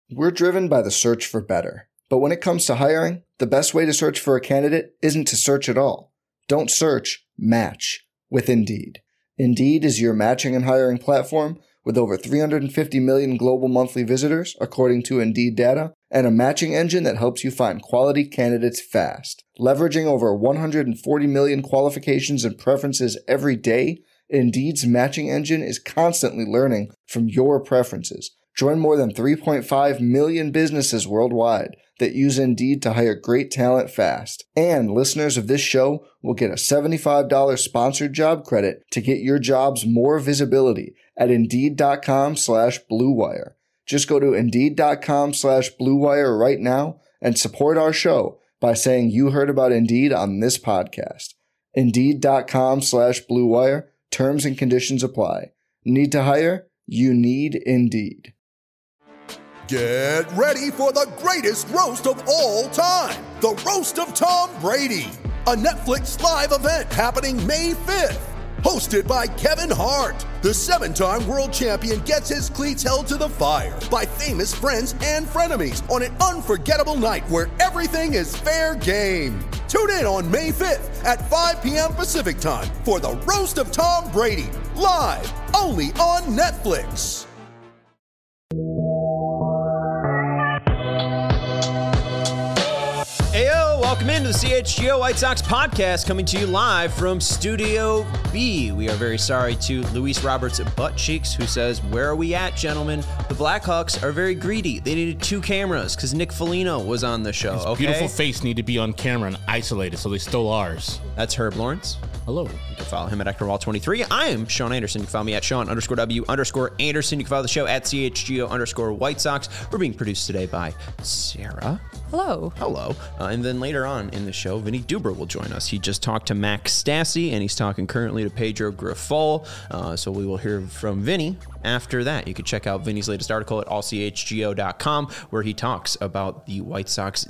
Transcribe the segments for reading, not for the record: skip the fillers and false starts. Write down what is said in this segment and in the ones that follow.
We're driven by the search for better. But when it comes to hiring, the best way to search for a candidate isn't to search at all. Don't search, match with Indeed. Indeed is your matching and hiring platform with over 350 million global monthly visitors, according to Indeed data, and a matching engine that helps you find quality candidates fast. Leveraging over 140 million qualifications and preferences every day, Indeed's matching engine is constantly learning from your preferences. Join more than 3.5 million businesses worldwide that use Indeed to hire great talent fast. And listeners of this show will get a $75 sponsored job credit to get your jobs more visibility at Indeed.com/Blue Wire. Just go to Indeed.com/Blue Wire right now and support our show by saying you heard about Indeed on this podcast. Indeed.com/Blue Wire. Terms and conditions apply. Need to hire? You need Indeed. Get ready for the greatest roast of all time, the Roast of Tom Brady, a Netflix live event happening May 5th. Hosted by Kevin Hart, the 7-time world champion gets his cleats held to the fire by famous friends and frenemies on an unforgettable night where everything is fair game. Tune in on May 5th at 5 p.m. Pacific time for the Roast of Tom Brady, live only on Netflix. Heyo, welcome into the CHGO White Sox podcast, coming to you live from Studio B. We are very sorry to Luis Roberts Butt Cheeks, who says, "Where are we at, gentlemen? The Blackhawks are very greedy. They needed 2 cameras because Nick Foligno was on the show." His beautiful face needed to be on camera and isolated, so they stole ours. That's Herb Lawrence. Hello. You can follow him at EctorWall23. I am Sean Anderson. You can follow me at Sean_W_Anderson. You can follow the show at CHGO_White Sox. We're being produced today by Sarah. Hello. Hello. And then later on in the show, Vinny Duber will join us. He just talked to Max Stassi, and he's talking currently to Pedro Grifol. So we will hear from Vinny after that. You can check out Vinny's latest article at allchgo.com, where he talks about the White Sox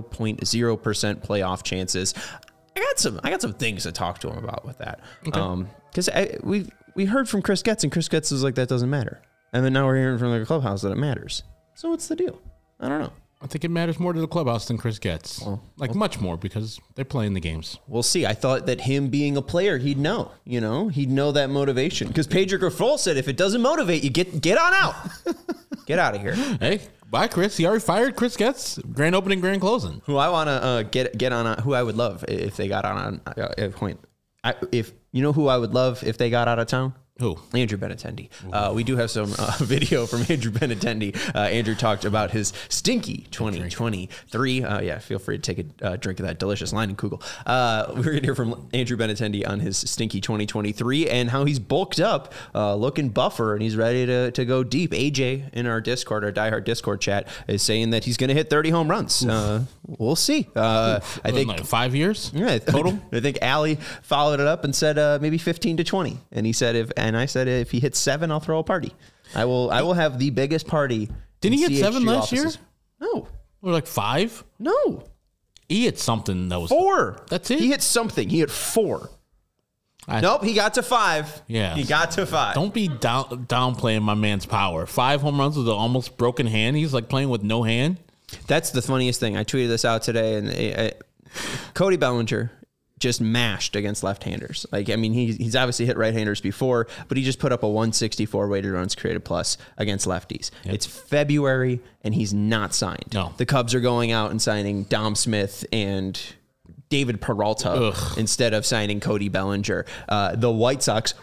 0.0% playoff chances. I got some things to talk to him about with that. Because we heard from Chris Getz, and Chris Getz was like, that doesn't matter. And then now we're hearing from the clubhouse that it matters. So what's the deal? I don't know. I think it matters more to the clubhouse than Chris Getz. Much more, because they're playing the games. We'll see. I thought that him being a player, he'd know. He'd know that motivation. Because Pedro Grifol said, if it doesn't motivate you, get on out. Get out of here. Hey, bye, Chris. He already fired Chris Getz. Grand opening, grand closing. Who I want to get on. Who I would love if they got on a point. If you know who I would love if they got out of town. Who? Andrew Benintendi. We do have some video from Andrew Benintendi. Andrew talked about his stinky 2023. Feel free to take a drink of that delicious Leinenkugel. We're going to hear from Andrew Benintendi on his stinky 2023 and how he's bulked up, looking buffer, and he's ready to go deep. AJ in our Discord, our diehard Discord chat, is saying that he's going to hit 30 home runs. We'll see. I think like 5 years? Yeah, total. I think Allie followed it up and said maybe 15 to 20. And he said I said, if he hits 7, I'll throw a party. I will have the biggest party. Didn't he hit 7 last year? No. Or like 5? No. He hit something that was 4. That's it? He hit something. He hit 4. Nope, he got to 5. Yeah. He got to 5. Don't be downplaying my man's power. 5 home runs with an almost broken hand. He's like playing with no hand. That's the funniest thing. I tweeted this out today, and Cody Bellinger just mashed against left-handers. He's obviously hit right-handers before, but he just put up a 164 weighted runs created plus against lefties. Yep. It's February, and he's not signed. No. The Cubs are going out and signing Dom Smith and David Peralta instead of signing Cody Bellinger. The White Sox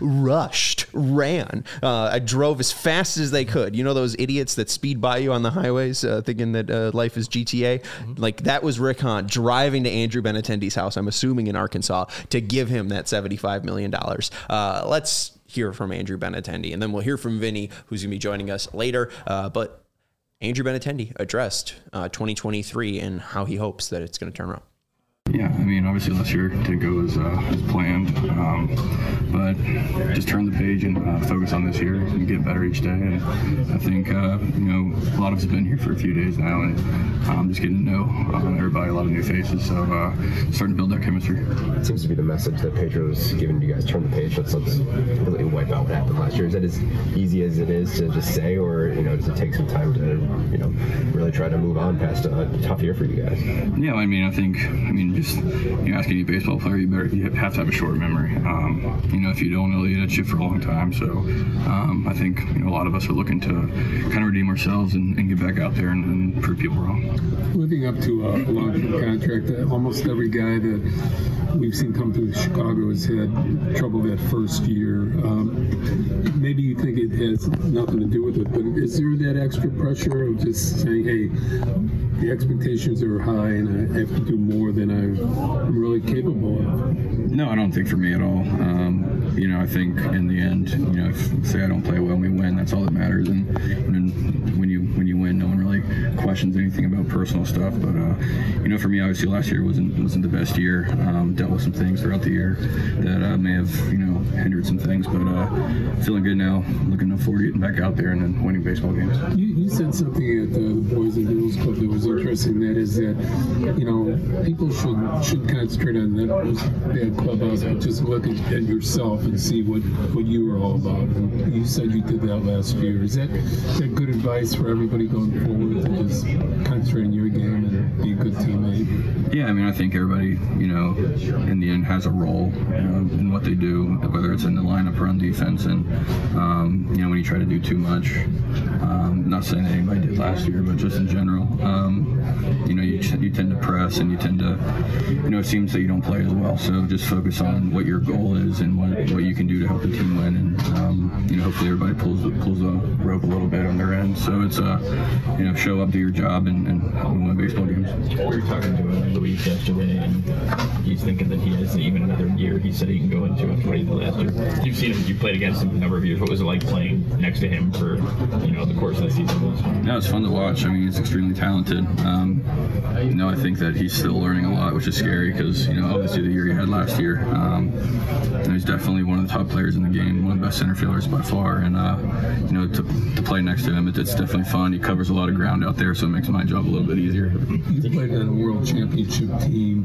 ran. I drove as fast as they could. You know those idiots that speed by you on the highways thinking that life is GTA? Mm-hmm. Like, that was Rick Hahn driving to Andrew Benintendi's house, I'm assuming in Arkansas, to give him that $75 million. Let's hear from Andrew Benintendi, and then we'll hear from Vinny, who's going to be joining us later. But Andrew Benintendi addressed 2023 and how he hopes that it's going to turn around. Yeah, obviously last year didn't go as planned, but just turn the page and focus on this year and get better each day. And I think, a lot of us have been here for a few days now, and just getting to know everybody, a lot of new faces, so starting to build that chemistry. It seems to be the message that Pedro's giving you guys, turn the page, let's completely wipe out what happened last year. Is that as easy as it is to just say, or, does it take some time to, really try to move on past a tough year for you guys? Yeah, I mean, just ask any baseball player, you have to have a short memory. If you don't, it'll eat at you for a long time. So I think a lot of us are looking to kind of redeem ourselves and get back out there and prove people wrong. Living up to a long-term contract, almost every guy that we've seen come to Chicago has had trouble that first year. Maybe you think it has nothing to do with it, but is there that extra pressure of just saying, hey, the expectations are high and I have to do more than I'm really capable of? No, I don't think for me at all. I think in the end, if say I don't play well and we win, that's all that matters. And when you win, no one really questions anything about personal stuff. But for me, obviously last year wasn't the best year. Dealt with some things throughout the year that may have hindered some things. But feeling good now, looking forward to getting back out there and then winning baseball games. You said something at the Boys and Girls Club that was interesting. That is that people should concentrate on that clubhouse, but just look at yourself and see what you were all about. And you said you did that last year. Is that good advice for everybody going forward to just concentrate on your game and be a good teammate? Yeah, I think everybody, in the end has a role in what they do, whether it's in the lineup or on defense. And, when you try to do too much, not saying that anybody did last year, but just in general, you tend to press and you tend to, it seems that you don't play as well. So just focus on what your goal is and what you can do to help the team win. And, hopefully everybody pulls the rope a little bit on their end. So it's, show up, do your job, and win baseball games. We were talking to Luis yesterday, and he's thinking that he has even another year. He said he can go into after what he did last year. You've seen him, you played against him a number of years. What was it like playing next to him for, the course of the season? No, it's fun to watch. He's extremely talented. I think that he's still learning a lot, which is scary because, obviously the year he had last year, he's definitely one of the top players in the game, one of the best center fielders by far. And, to play next to him, it's definitely fun. He covers a lot of ground out there, so it makes my job a little bit easier. You played on a world championship team.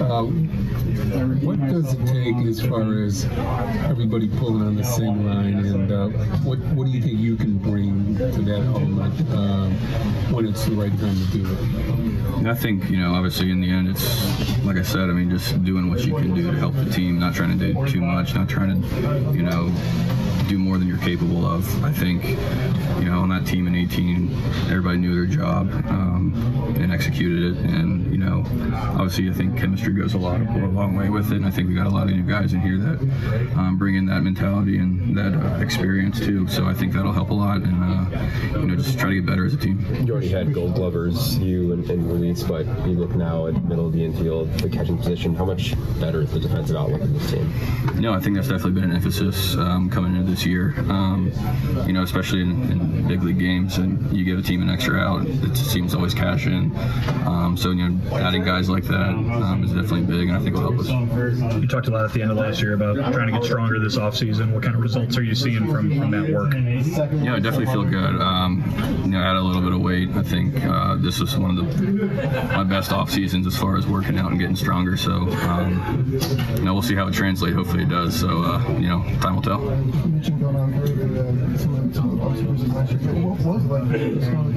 What does it take as far as everybody pulling on the same line, and what do you think you can bring to that element when it's the right time to do it? I think, obviously in the end, it's, like I said, just doing what you can do to help the team, not trying to do too much, not trying to, do more than you're capable of. I think, on that team in 18, everybody knew their job and executed it. And, obviously I think chemistry goes a long way with it. And I think we got a lot of new guys in here that bring in that mentality and that experience too. So I think that'll help a lot. And, just try to get better as a team. You already had Gold Glovers, you and Luis, but you look now at middle of the infield, the catching position. How much better is the defensive outlook of this team? I think that's definitely been an emphasis coming into this year, especially in big league games, and you give a team an extra out, it seems to always cash in. So adding guys like that is definitely big, and I think will help us. You talked a lot at the end of last year about trying to get stronger this offseason. What kind of results are you seeing from that work? Yeah, I definitely feel good. Add a little bit of weight. I think this was one of my best off seasons as far as working out and getting stronger. So we'll see how it translates. Hopefully it does. So time will tell. You mentioned going on for some observations last year. What was it like to strong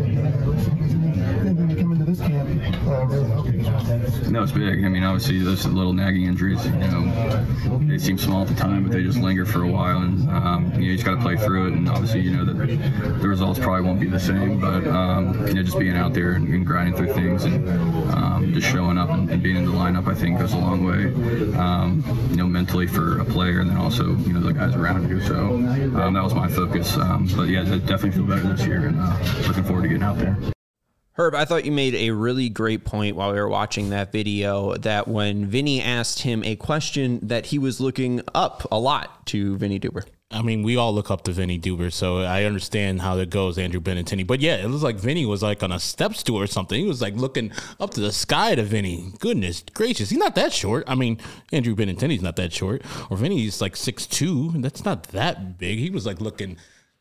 when you come into this camp? No, it's big. Obviously those little nagging injuries, they seem small at the time, but they just linger for a while, and you just got to play through it. And obviously, the results probably won't be the same, but just being out there and grinding through things and just showing up and being in the lineup, I think goes a long way. Mentally for a player, and then also the guys around you. So that was my focus. But yeah, definitely feel better this year, and looking forward to getting out there. Herb, I thought you made a really great point while we were watching that video, that when Vinny asked him a question that he was looking up a lot to Vinny Duber. We all look up to Vinny Duber, so I understand how it goes, Andrew Benintendi. But yeah, it was like Vinny was like on a step stool or something. He was like looking up to the sky to Vinny. Goodness gracious, he's not that short. Andrew Benintendi's not that short. Or Vinny's like 6'2", and that's not that big. He was like looking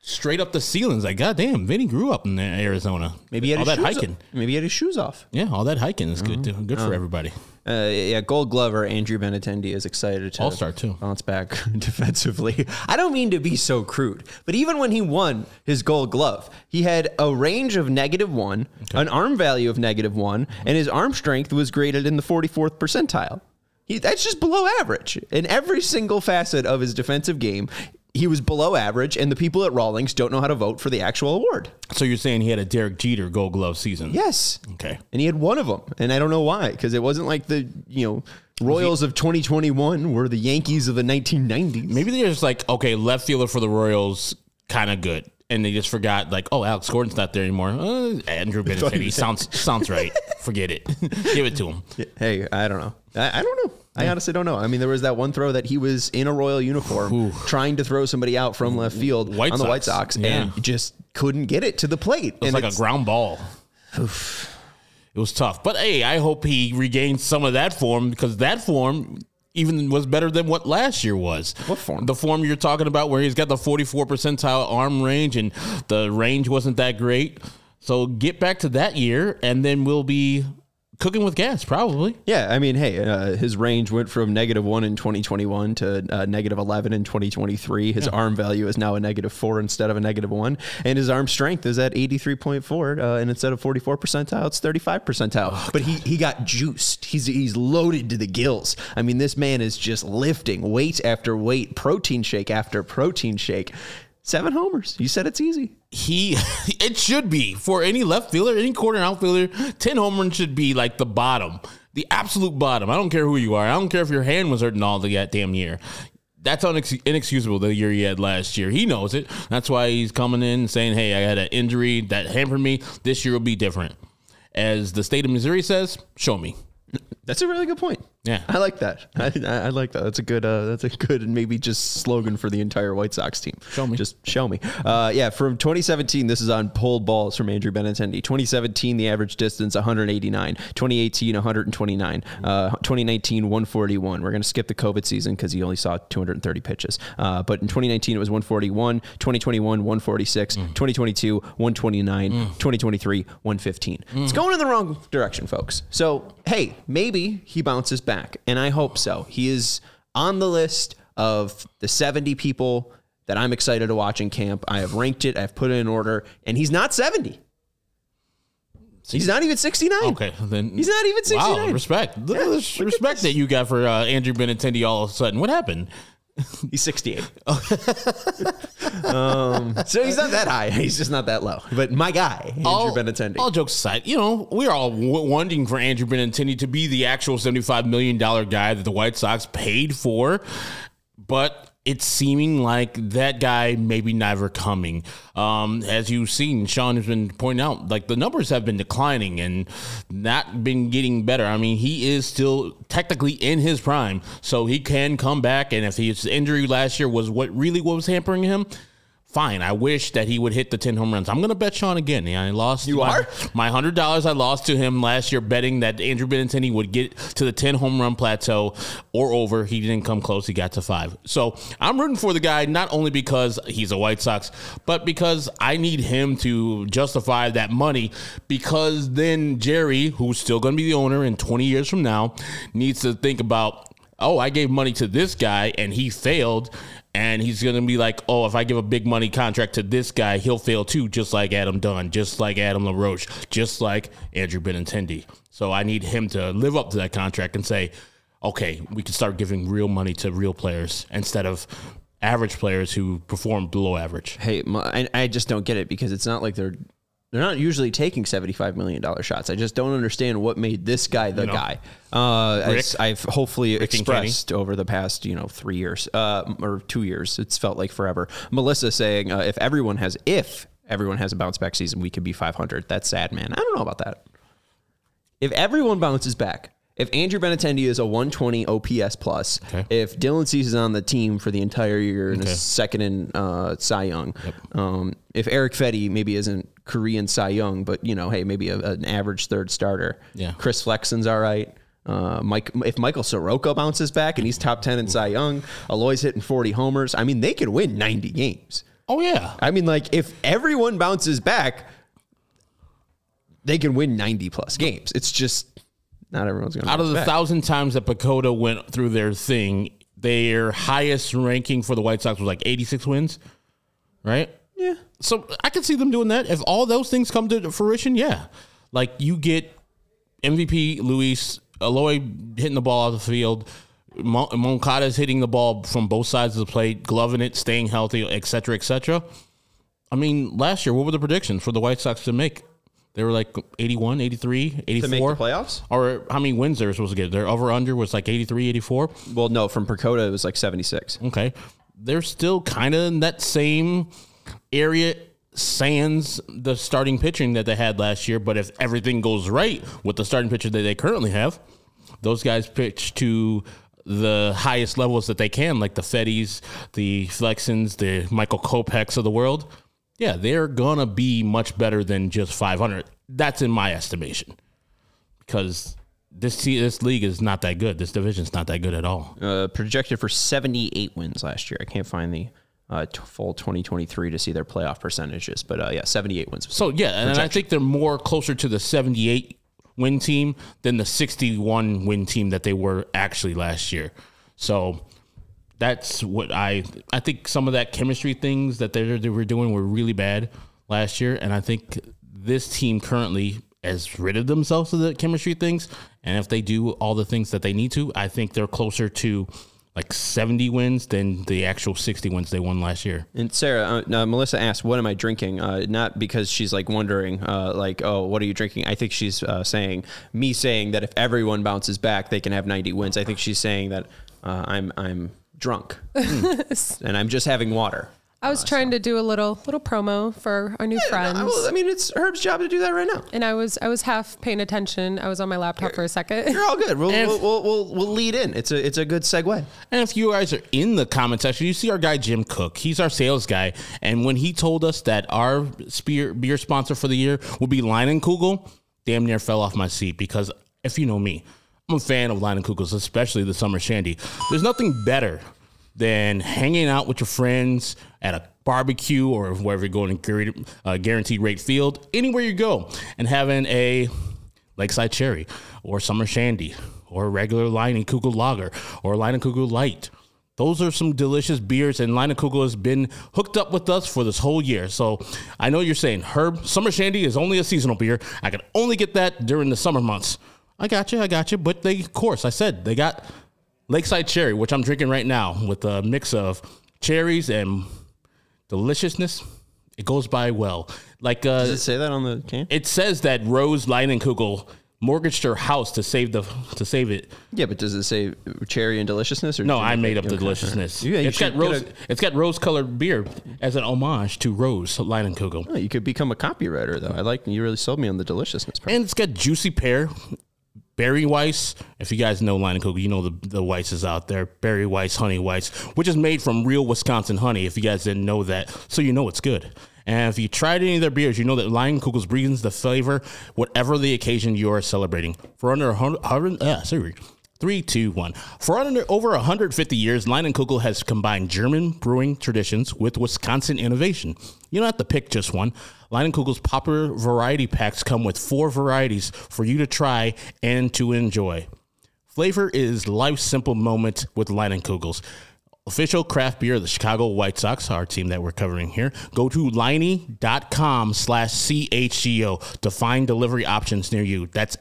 straight up the ceilings. Like, goddamn, Vinny grew up in Arizona. Maybe he had all his that shoes hiking. off. Maybe he had his shoes off. Yeah, all that hiking is good. Good for everybody. Gold Glover Andrew Benintendi is excited to All-star too. bounce back defensively. I don't mean to be so crude, but even when he won his Gold Glove, he had a range of -1, an arm value of -1, and his arm strength was graded in the 44th percentile. That's just below average. In every single facet of his defensive game, he was below average, and the people at Rawlings don't know how to vote for the actual award. So you're saying he had a Derek Jeter Gold Glove season? Yes. Okay. And he had one of them, and I don't know why, because it wasn't like the Royals of 2021 were the Yankees of the 1990s. Maybe they're just like, okay, left fielder for the Royals, kind of good. And they just forgot, like, oh, Alex Gordon's not there anymore. Andrew Benintendi sounds right. Forget it. Give it to him. Hey, I don't know. I don't know. I honestly don't know. I mean, there was that one throw that he was in a Royal uniform trying to throw somebody out from left field on the White Sox and just couldn't get it to the plate. It was like a ground ball. Oof. It was tough. But, hey, I hope he regains some of that form, because that form even was better than what last year was. What form? The form you're talking about where he's got the 44 percentile arm range and the range wasn't that great. So get back to that year, and then we'll be cooking with gas, probably. Yeah, I mean, hey, his range went from -1 in 2021 to -11 in 2023. His arm value is now a -4 instead of a -1, and his arm strength is at 83.4, and instead of 44 percentile, it's 35 percentile. Oh, but he got juiced. He's loaded to the gills. I mean, this man is just lifting weight after weight, protein shake after protein shake. 7 homers. You said it's easy. It should be for any left fielder, any corner outfielder. 10 home runs should be like the bottom, the absolute bottom. I don't care who you are. I don't care if your hand was hurting all the goddamn year. That's inexcusable the year he had last year. He knows it. That's why he's coming in and saying, hey, I had an injury that hampered me. This year will be different. As the state of Missouri says, show me. That's a really good point. Yeah, I like that. I like that. That's a good and maybe just slogan for the entire White Sox team. Show me. Just show me. Yeah, from 2017, this is on pulled balls from Andrew Benintendi. 2017, the average distance 189. 2018, 129. 2019, 141. We're going to skip the COVID season because he only saw 230 pitches. But in 2019, it was 141. 2021, 146. 2022, 129. 2023, 115. It's going in the wrong direction, folks. So, hey, maybe he bounces back, and I hope so. He is on the list of the 70 people that I'm excited to watch in camp. I have ranked it. I've put it in order, and he's not 70. He's not even 69. Okay, then he's not even 69. Wow, respect. Look at this respect that you got for Andrew Benintendi all of a sudden. What happened? He's 68. So he's not that high. He's just not that low. But my guy, Andrew Benintendi. All jokes aside, we're all wanting for Andrew Benintendi to be the actual $75 million guy that the White Sox paid for. But it's seeming like that guy maybe never coming. As you've seen, Sean has been pointing out, like the numbers have been declining and not been getting better. I mean, he is still technically in his prime, so he can come back. And if his injury last year was what was hampering him, fine. I wish that he would hit the 10 home runs. I'm going to bet Sean again. I lost my $100 I lost to him last year betting that Andrew Benintendi would get to the 10 home run plateau or over. He didn't come close. He got to 5. So I'm rooting for the guy, not only because he's a White Sox, but because I need him to justify that money, because then Jerry, who's still going to be the owner in 20 years from now, needs to think about, oh, I gave money to this guy and he failed. And he's going to be like, oh, if I give a big money contract to this guy, he'll fail too, just like Adam Dunn, just like Adam LaRoche, just like Andrew Benintendi. So I need him to live up to that contract and say, okay, we can start giving real money to real players instead of average players who perform below average. Hey, I just don't get it, because it's not like they're not usually taking $75 million shots. I just don't understand what made this guy the guy. As I've hopefully expressed over the past 3 years or 2 years. It's felt like forever. Melissa saying if everyone has a bounce back season, we could be 500. That's sad, man. I don't know about that. If everyone bounces back, if Andrew Benintendi is a 120 OPS plus, if Dylan Cease is on the team for the entire year and is second in Cy Young, if Eric Fetty maybe isn't Korean Cy Young, but hey, maybe an average third starter. Yeah, Chris Flexen's all right. If Michael Soroka bounces back and he's top 10 in Cy Young, Aloy's hitting 40 homers. I mean, they could win 90 games. Oh, yeah. I mean, like, if everyone bounces back, they can win 90-plus games. It's just not everyone's going to Out of the 1,000 times that Pacoda went through their thing, their highest ranking for the White Sox was like 86 wins, right? Yeah. So I can see them doing that. If all those things come to fruition, yeah. Like, you get MVP Luis, Eloy hitting the ball out of the field, Moncada's hitting the ball from both sides of the plate, gloving it, staying healthy, et cetera, et cetera. I mean, last year, what were the predictions for the White Sox to make? They were like 81, 83, 84. To make the playoffs? Or how many wins they were supposed to get? Their over-under was like 83, 84? Well, no, from Pacoda, it was like 76. Okay. They're still kind of in that same area, sans the starting pitching that they had last year. But if everything goes right with the starting pitcher that they currently have, those guys pitch to the highest levels that they can, like the Fettys, the Flexens, the Michael Kopechs of the world. Yeah, they're going to be much better than just 500. That's in my estimation. Because this league is not that good. This division's not that good at all. Projected for 78 wins last year. I can't find the full 2023 to see their playoff percentages. But, yeah, 78 wins. So, yeah, and I think they're more closer to the 78 win team than the 61 win team that they were actually last year. So that's what I think some of that chemistry things that they were doing were really bad last year. And I think this team currently has rid of themselves of the chemistry things. And if they do all the things that they need to, I think they're closer to like 70 wins than the actual 60 wins they won last year. And Sarah, Melissa asked, what am I drinking? Not because she's like wondering, like, oh, what are you drinking? I think she's saying that if everyone bounces back, they can have 90 wins. I think she's saying that I'm drunk and I'm just having water. I was trying to do a little promo for our new friends. I mean, it's Herb's job to do that right now. And I was half paying attention. I was on my laptop for a second. You're all good. We'll lead in. It's a good segue. And if you guys are in the comment section, you see our guy Jim Cook. He's our sales guy. And when he told us that our beer sponsor for the year will be Leinenkugel, damn near fell off my seat, because if you know me, I'm a fan of Leinenkugels, especially the Summer Shandy. There's nothing better than hanging out with your friends at a barbecue or wherever you're going to Guaranteed Rate Field, anywhere you go, and having a Lakeside Cherry or Summer Shandy or a regular Leinenkugel Lager or Leinenkugel Light. Those are some delicious beers, and Leinenkugel has been hooked up with us for this whole year. So I know you're saying, Herb, Summer Shandy is only a seasonal beer. I can only get that during the summer months. I got you. But they, of course, I said they got Lakeside Cherry, which I'm drinking right now with a mix of cherries and deliciousness. It goes by well. Like, does it say that on the can? It says that Rose Leinenkugel mortgaged her house to save it. Yeah, but does it say cherry and deliciousness? Or no, I made up the deliciousness. Yeah, it's got rose-colored beer as an homage to Rose Leinenkugel. Oh, you could become a copywriter, though. You really sold me on the deliciousness part. And it's got juicy pear. Berry Weiss, if you guys know Leinenkugel, you know the Weisses out there. Berry Weiss, Honey Weiss, which is made from real Wisconsin honey, if you guys didn't know that. So you know it's good. And if you tried any of their beers, you know that Leinenkugel brings the flavor, whatever the occasion you are celebrating. For under 3, 2, 1. For over 150 years, Leinenkugel has combined German brewing traditions with Wisconsin innovation. You don't have to pick just one. Leinenkugel's popular variety packs come with 4 varieties for you to try and to enjoy. Flavor is life's simple moment with Leinenkugel's. Official craft beer of the Chicago White Sox, our team that we're covering here. Go to Leinie.com/CHGO to find delivery options near you. That's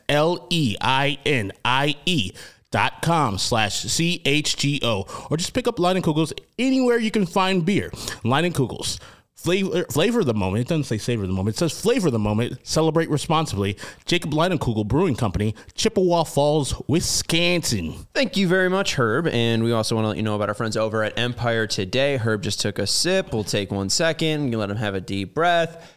LEINIE.com/CHGO, or just pick up Leinenkugel's anywhere you can find beer. Leinenkugel's. Flavor the moment. It doesn't say savor the moment. It says flavor the moment. Celebrate responsibly. Jacob Leinenkugel Brewing Company, Chippewa Falls, Wisconsin. Thank you very much, Herb. And we also want to let you know about our friends over at Empire Today. Herb just took a sip. We'll take 1 second. You let him have a deep breath.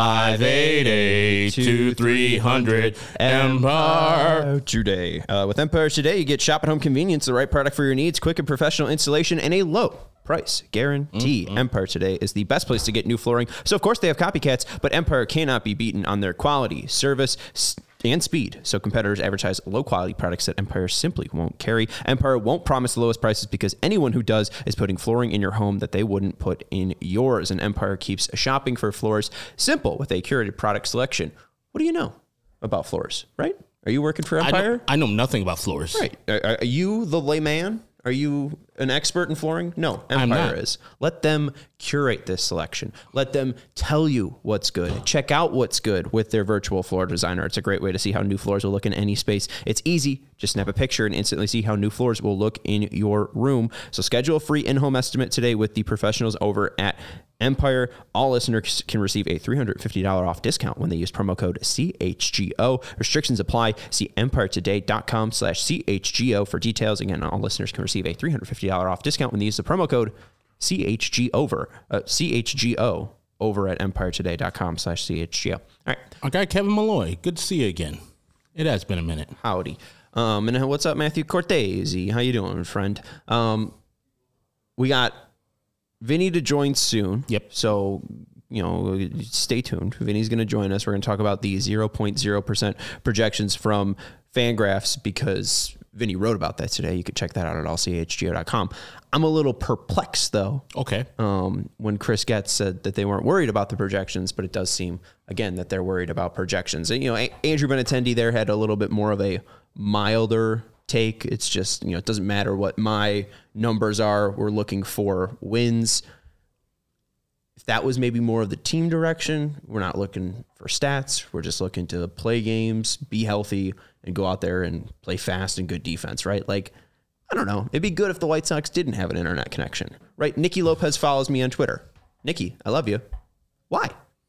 588-2300 Empire Today. With Empire Today, you get shop at home convenience, the right product for your needs, quick and professional installation, and a low price guarantee. Empire Today is the best place to get new flooring. So, of course, they have copycats, but Empire cannot be beaten on their quality, service, and speed, so competitors advertise low-quality products that Empire simply won't carry. Empire won't promise the lowest prices because anyone who does is putting flooring in your home that they wouldn't put in yours. And Empire keeps shopping for floors simple with a curated product selection. What do you know about floors, right? Are you working for Empire? I know nothing about floors. Right. Are you the layman? Are you an expert in flooring? No, Empire is. Let them curate this selection. Let them tell you what's good. Check out what's good with their virtual floor designer. It's a great way to see how new floors will look in any space. It's easy. Just snap a picture and instantly see how new floors will look in your room. So schedule a free in-home estimate today with the professionals over at Empire. All listeners can receive a $350 off discount when they use promo code CHGO. Restrictions apply. See empiretoday.com/CHGO for details. Again, all listeners can receive a $350 off discount when they use the promo code CHGO over at empiretoday.com/CHGO. All right. Okay, Kevin Malloy. Good to see you again. It has been a minute. Howdy. And what's up, Matthew Cortese? How you doing, friend? We got Vinny to join soon. Yep. So, stay tuned. Vinny's going to join us. We're going to talk about the 0.0% projections from Fangraphs because Vinny wrote about that today. You could check that out at allchgo.com. I'm a little perplexed, though. Okay. When Chris Getz said that they weren't worried about the projections, but it does seem, again, that they're worried about projections. And, Andrew Benintendi there had a little bit more of a milder take. It's just, it doesn't matter what my numbers are. We're looking for wins. If that was maybe more of the team direction, we're not looking for stats. We're just looking to play games, be healthy, and go out there and play fast and good defense, right? Like, I don't know. It'd be good if the White Sox didn't have an internet connection, right? Nicky Lopez follows me on Twitter. Nicky, I love you. Why?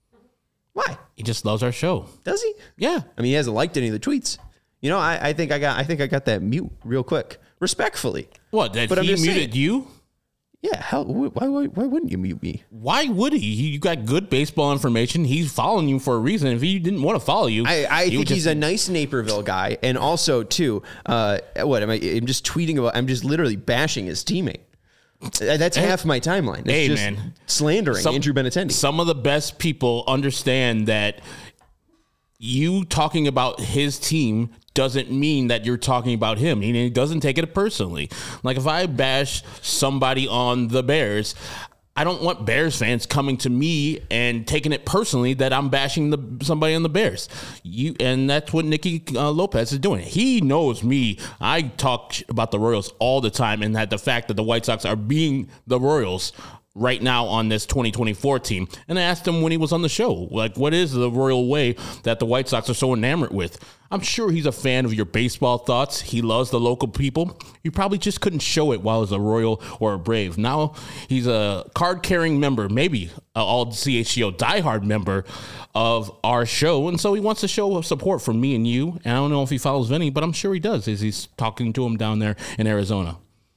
He just loves our show. Does he? Yeah. I mean, he hasn't liked any of the tweets. I think I got that mute real quick, respectfully. What? That he muted you? Yeah. Hell, why wouldn't you mute me? Why would he? You got good baseball information. He's following you for a reason. If he didn't want to follow you, I think he's a nice Naperville guy, and also too, I'm just tweeting about. I'm just literally bashing his teammate. That's half my timeline. It's just slandering Andrew Benintendi. Some of the best people understand that you talking about his team doesn't mean that you're talking about him. He doesn't take it personally. Like if I bash somebody on the Bears, I don't want Bears fans coming to me and taking it personally that I'm bashing somebody on the Bears. And that's what Nicky Lopez is doing. He knows me. I talk about the Royals all the time, and that the fact that the White Sox are being the Royals right now on this 2024 team. And I asked him when he was on the show, like, what is the Royal way that the White Sox are so enamored with? I'm sure he's a fan of your baseball thoughts. He loves the local people. You probably just couldn't show it while he was a Royal or a Brave. Now he's a card-carrying member, maybe all CHGO diehard member of our show. And so he wants to show support from me and you. And I don't know if he follows Vinny, but I'm sure he does as he's talking to him down there in Arizona.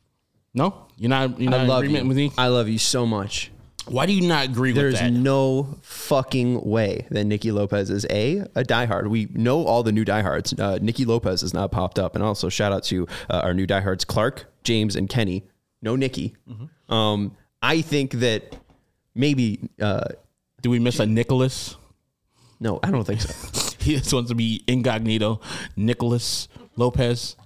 No? You're not in agreement with me? I love you so much. Why do you not agree with that? There's no fucking way that Nicky Lopez is a diehard. We know all the new diehards. Nicky Lopez has not popped up. And also shout out to our new diehards, Clark, James, and Kenny. No Nicky. Mm-hmm. I think that maybe... do we miss a Nicholas? No, I don't think so. He just wants to be incognito. Nicholas Lopez.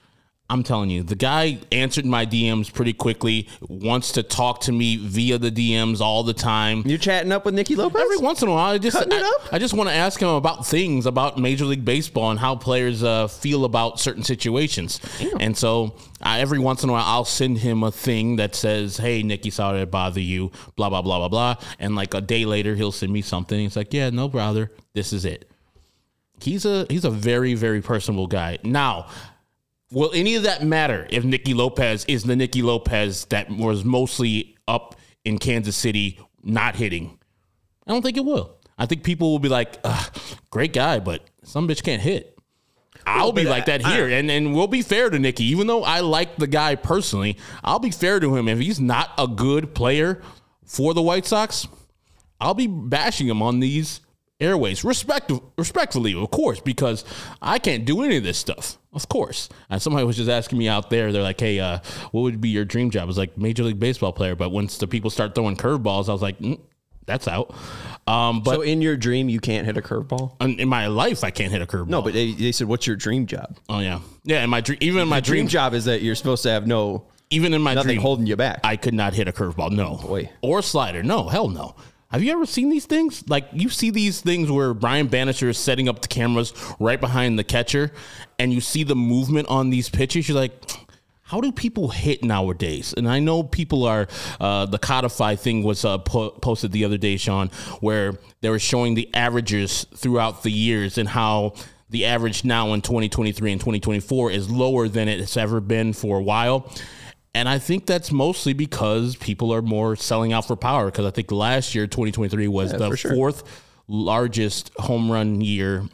I'm telling you, the guy answered my DMs pretty quickly, wants to talk to me via the DMs all the time. You're chatting up with Nicky Lopez? Every once in a while. I just want to ask him about things about Major League Baseball and how players feel about certain situations. Damn. And so every once in a while, I'll send him a thing that says, hey, Nicky, sorry to bother you, blah, blah, blah, blah, blah. And like a day later, he'll send me something. He's like, yeah, no, brother, this is it. He's a very, very personable guy. Now, will any of that matter if Nicky Lopez is the Nicky Lopez that was mostly up in Kansas City not hitting? I don't think it will. I think people will be like, great guy, but some bitch can't hit. I'll be like that here, and we'll be fair to Nicky. Even though I like the guy personally, I'll be fair to him. If he's not a good player for the White Sox, I'll be bashing him on these airways, respectfully, of course, because I can't do any of this stuff, of course. And somebody was just asking me out there, they're like, hey, what would be your dream job? I was like, Major League Baseball player. But once the people start throwing curveballs, I was like, that's out. But so in your dream, you can't hit a curveball? In my life, I can't hit a curveball. No, but they said, what's your dream job? Oh, yeah. Yeah, in my dream, even in my dream job is that you're supposed to have even in my nothing dream, holding you back. I could not hit a curveball, no. Boy. Or a slider, no, hell no. Have you ever seen these things? Like, you see these things where Brian Bannister is setting up the cameras right behind the catcher, and you see the movement on these pitches. You're like, how do people hit nowadays? And I know people are, the Codify thing was posted the other day, Sean, where they were showing the averages throughout the years and how the average now in 2023 and 2024 is lower than it's ever been for a while. And I think that's mostly because people are more selling out for power, because I think last year, 2023, was the fourth largest home run year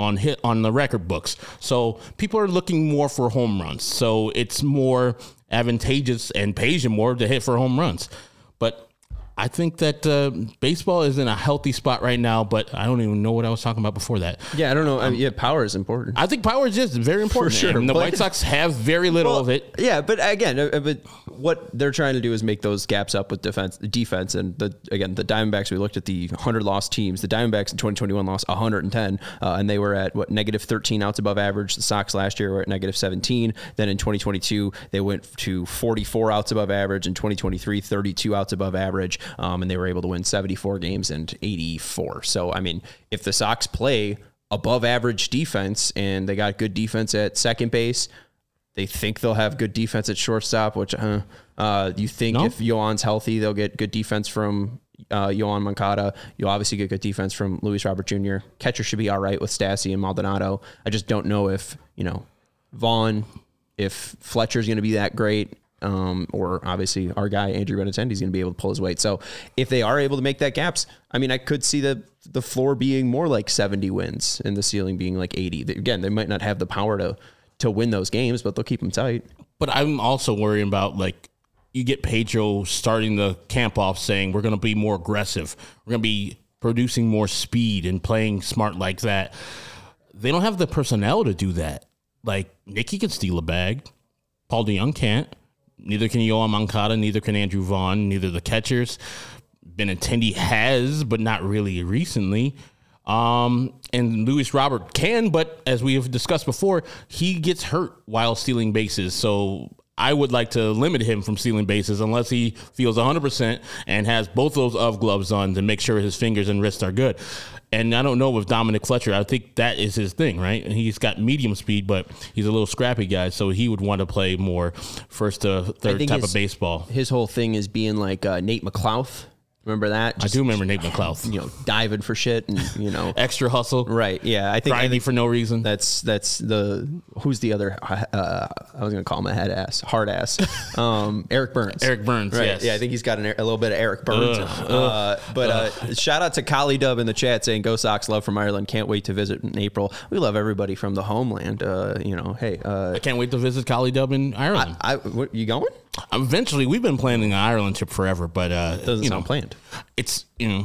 on the record books. So people are looking more for home runs. So it's more advantageous and pays you more to hit for home runs. But I think that baseball is in a healthy spot right now, but I don't even know what I was talking about before that. Yeah, I don't know. Power is important. I think power is just very important. For sure. And the White Sox have very little of it. Yeah, but again, what they're trying to do is make those gaps up with defense. And the Diamondbacks, we looked at the 100-loss teams. The Diamondbacks in 2021 lost 110, and they were at, negative 13 outs above average. The Sox last year were at negative 17. Then in 2022, they went to 44 outs above average. In 2023, 32 outs above average. And they were able to win 74 games and 84. So, I mean, if the Sox play above average defense and they got good defense at second base, they think they'll have good defense at shortstop, which you think if Yoan's healthy, they'll get good defense from Yoan Moncada. You'll obviously get good defense from Luis Robert Jr. Catcher should be all right with Stassi and Maldonado. I just don't know if, Vaughn, if Fletcher's going to be that great. Or obviously our guy, Andrew Benintendi, is going to be able to pull his weight. So if they are able to make that gaps, I mean, I could see the floor being more like 70 wins and the ceiling being like 80. Again, they might not have the power to win those games, but they'll keep them tight. But I'm also worrying about, you get Pedro starting the camp off saying we're going to be more aggressive. We're going to be producing more speed and playing smart like that. They don't have the personnel to do that. Like, Nicky can steal a bag. Paul DeJong can't. Neither can Yoan Moncada, neither can Andrew Vaughn, neither the catchers. Benintendi has, but not really recently. And Luis Robert can, but as we have discussed before, he gets hurt while stealing bases. So I would like to limit him from stealing bases unless he feels 100% and has both those gloves on to make sure his fingers and wrists are good. And I don't know with Dominic Fletcher. I think that is his thing, right? And he's got medium speed, but he's a little scrappy guy, so he would want to play more first to third type of baseball. His whole thing is being like Nate McLouth. Remember that? I do remember Nate McLouth. Diving for shit and, extra hustle. Right. Yeah. I think for no reason. That's who's the other, I was going to call him a hard ass. Eric Burns. Eric Burns. Right. Yes. Yeah. I think he's got a little bit of Eric Burns. Shout out to Kali Dub in the chat saying, "Go Sox, love from Ireland. Can't wait to visit in April." We love everybody from the homeland. I can't wait to visit Kali Dub in Ireland. What, you going? Eventually, we've been planning an Ireland trip forever, but doesn't sound planned. It's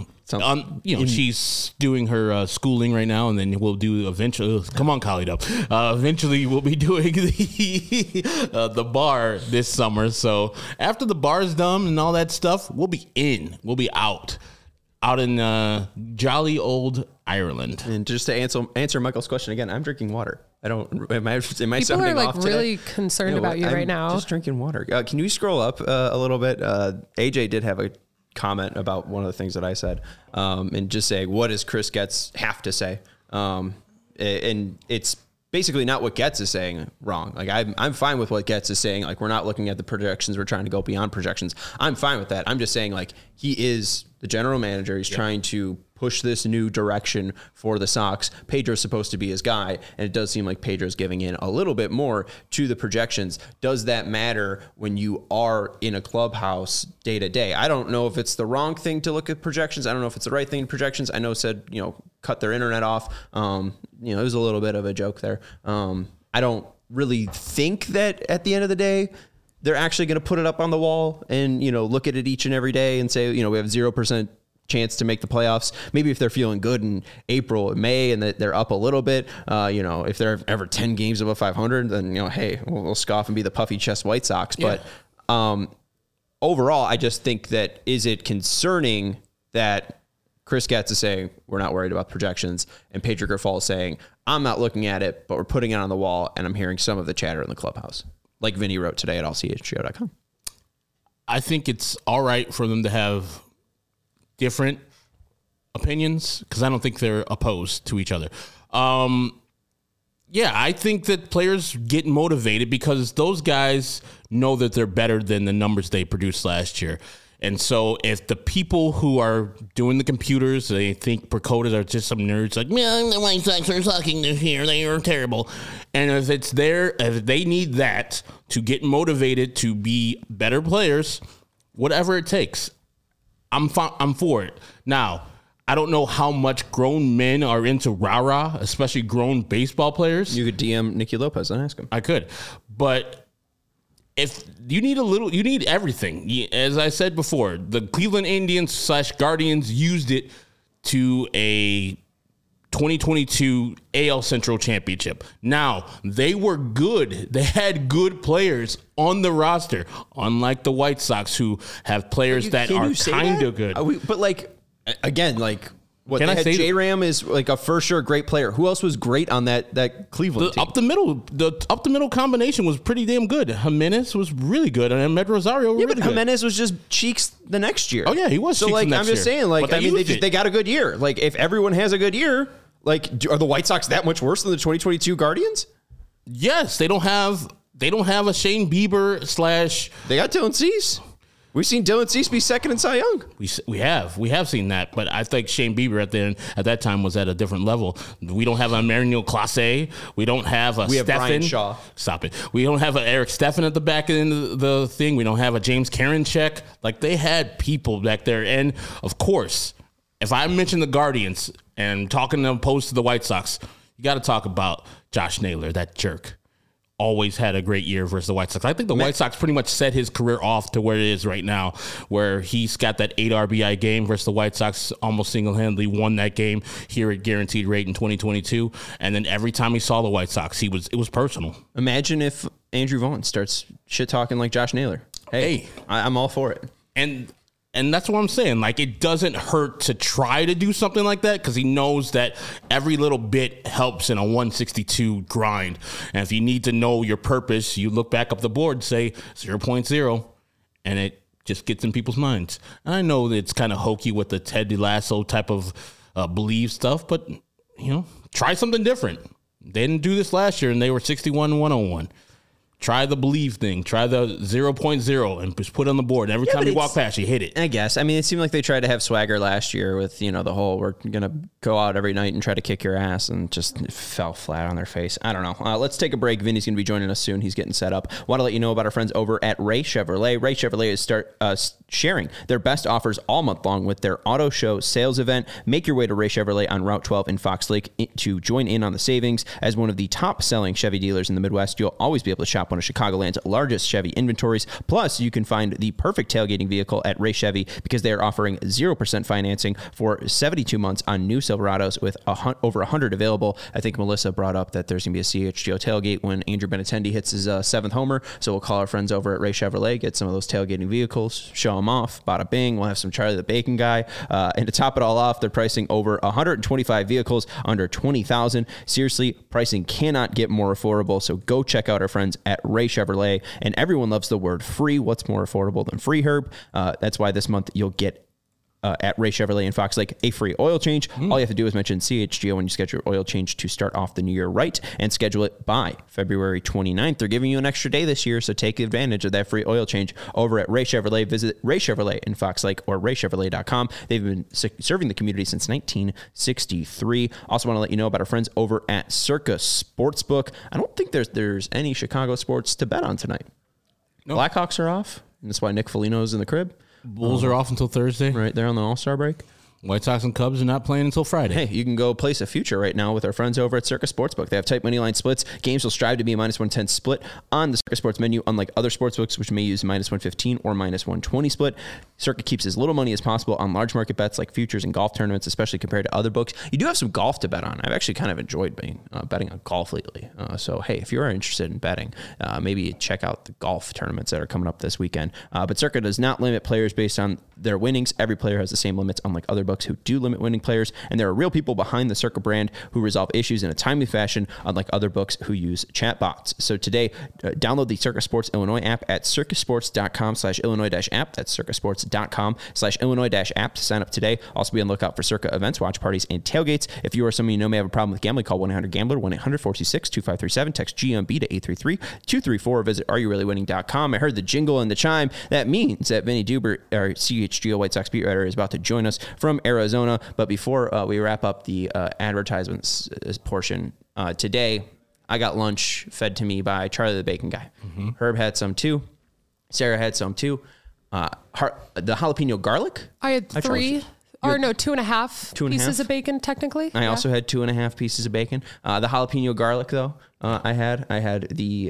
she's doing her schooling right now, and then we'll do eventually. Come on, Kali Dub. Eventually, we'll be doing the bar this summer. So after the bar's done and all that stuff, we'll be out in jolly old Ireland. And just to answer Michael's question again, I'm drinking water. I don't. Am I People sounding are off really today? concerned about you right now. Just drinking water. Can you scroll up a little bit? AJ did have a comment about one of the things that I said, and just saying, what does Chris Getz have to say? And it's basically not what Getz is saying wrong. Like I'm fine with what Getz is saying. Like, we're not looking at the projections. We're trying to go beyond projections. I'm fine with that. I'm just saying, like, he is the general manager. He's trying to push this new direction for the Sox. Pedro's supposed to be his guy, and it does seem like Pedro's giving in a little bit more to the projections. Does that matter when you are in a clubhouse day to day? I don't know if it's the wrong thing to look at projections. I don't know if it's the right thing in projections. I know said, cut their internet off. It was a little bit of a joke there. I don't really think that at the end of the day, they're actually going to put it up on the wall and, look at it each and every day and say, we have 0% chance to make the playoffs. Maybe if they're feeling good in April and May and that they're up a little bit, if they're ever 10 games above 500, then, hey, we'll scoff and be the puffy chest White Sox. Yeah. But overall, I just think that, is it concerning that Chris Getz is saying we're not worried about projections, and Pedro Grifol is saying I'm not looking at it, but we're putting it on the wall, and I'm hearing some of the chatter in the clubhouse, like Vinny wrote today at allchgo.com. I think it's all right for them to have different opinions because I don't think they're opposed to each other. Yeah, I think that players get motivated because those guys know that they're better than the numbers they produced last year. And so if the people who are doing the computers, they think Percotas are just some nerds like, man, the White Sox are sucking this year. They are terrible. And if they need that to get motivated to be better players, whatever it takes, I'm for it. Now, I don't know how much grown men are into rah-rah, especially grown baseball players. You could DM Nicky Lopez and ask him. I could. But if you need everything. As I said before, the Cleveland Indians / Guardians used it to a 2022 AL Central Championship. Now, they were good. They had good players on the roster, unlike the White Sox, who have players that are kind of good. But again, what Can they I had say J-Ram is like a for sure great player. Who else was great on that Cleveland team? The up the middle combination was pretty damn good. Jimenez was really good, and Med Rosario were really good. Jimenez was just cheeks the next year. Oh yeah, he was. So cheeks the next I'm just year. saying, they got a good year. Like if everyone has a good year, are the White Sox that much worse than the 2022 Guardians? Yes, they don't have a Shane Bieber / They got Dylan Cease. We've seen Dylan Cease be second in Cy Young. We have seen that, but I think Shane Bieber at that time was at a different level. We don't have a Marinho Clase. We don't have a We have Steffen. Brian Shaw. Stop it. We don't have an Eric Steffen at the back end of the thing. We don't have a James Karinchak. Like they had people back there, and of course, if I mention the Guardians and talking opposed to the White Sox, you got to talk about Josh Naylor, that jerk. Always had a great year versus the White Sox. I think the White Sox pretty much set his career off to where it is right now, where he's got that 8 RBI game versus the White Sox, almost single-handedly won that game here at Guaranteed Rate in 2022. And then every time he saw the White Sox, it was personal. Imagine if Andrew Vaughn starts shit-talking like Josh Naylor. Hey. I'm all for it. And that's what I'm saying. Like, it doesn't hurt to try to do something like that because he knows that every little bit helps in a 162 grind. And if you need to know your purpose, you look back up the board, say 0.0, and it just gets in people's minds. And I know that it's kind of hokey with the Ted DeLasso type of believe stuff, but, try something different. They didn't do this last year, and they were 61-101. Try the believe thing. Try the 0.0 and just put it on the board. Every time you walk past, you hit it. I guess. I mean, it seemed like they tried to have swagger last year with, the whole we're going to go out every night and try to kick your ass, and just fell flat on their face. I don't know. Let's take a break. Vinny's going to be joining us soon. He's getting set up. Want to let you know about our friends over at Ray Chevrolet. Ray Chevrolet is sharing their best offers all month long with their auto show sales event. Make your way to Ray Chevrolet on Route 12 in Fox Lake to join in on the savings. As one of the top selling Chevy dealers in the Midwest, you'll always be able to shop one of Chicagoland's largest Chevy inventories. Plus, you can find the perfect tailgating vehicle at Ray Chevy because they are offering 0% financing for 72 months on new Silverados with over 100 available. I think Melissa brought up that there's going to be a CHGO tailgate when Andrew Benintendi hits his 7th homer. So we'll call our friends over at Ray Chevrolet, get some of those tailgating vehicles, show them off, bada bing. We'll have some Charlie the Bacon guy. And to top it all off, they're pricing over 125 vehicles under $20,000. Seriously, pricing cannot get more affordable. So go check out our friends at Ray Chevrolet. And everyone loves the word free. What's more affordable than free, Herb? That's why this month you'll get at Ray Chevrolet in Fox Lake a free oil change. All you have to do is mention CHGO when you schedule your oil change to start off the new year right, and schedule it by February 29th. They're giving you an extra day this year, so take advantage of that free oil change over at Ray Chevrolet. Visit Ray Chevrolet in Fox Lake or raychevrolet.com. They've been serving the community since 1963. Also want to let you know about our friends over at Circa Sportsbook. I don't think there's any Chicago sports to bet on tonight. No. Blackhawks are off, and that's why Nick Foligno's in the crib. Bulls are off until Thursday. Right, they're on the All-Star break. White Sox and Cubs are not playing until Friday. Hey, you can go place a future right now with our friends over at Circa Sportsbook. They have tight money line splits. Games will strive to be a -110 split on the Circa Sports menu, unlike other sportsbooks, which may use -115 or -120 split. Circa keeps as little money as possible on large market bets like futures and golf tournaments, especially compared to other books. You do have some golf to bet on. I've actually kind of enjoyed betting on golf lately. So, hey, if you are interested in betting, maybe check out the golf tournaments that are coming up this weekend. But Circa does not limit players based on their winnings. Every player has the same limits, unlike other books who do limit winning players. And there are real people behind the Circa brand who resolve issues in a timely fashion, unlike other books who use chatbots. So today, download the Circa Sports Illinois app at circasports.com/Illinois-app. That's circasports.com/Illinois-app to sign up today. Also be on the lookout for Circa events, watch parties, and tailgates. If you or someone you know may have a problem with gambling, call 1-800-GAMBLER, 1-800-426-2537. Text GMB to 833-234. Visit areyourreallywinning.com. I heard the jingle and the chime. That means that Vinny Duber, our CHGO White Sox beat writer, is about to join us from Arizona. But before we wrap up the advertisements portion today, I got lunch fed to me by Charlie the Bacon Guy. Mm-hmm. Herb had some too. Sarah had some too. The jalapeno garlic. I had 3. Or no, 2.5 pieces of bacon, technically. I also had 2.5 pieces of bacon. The jalapeno garlic, though, I had the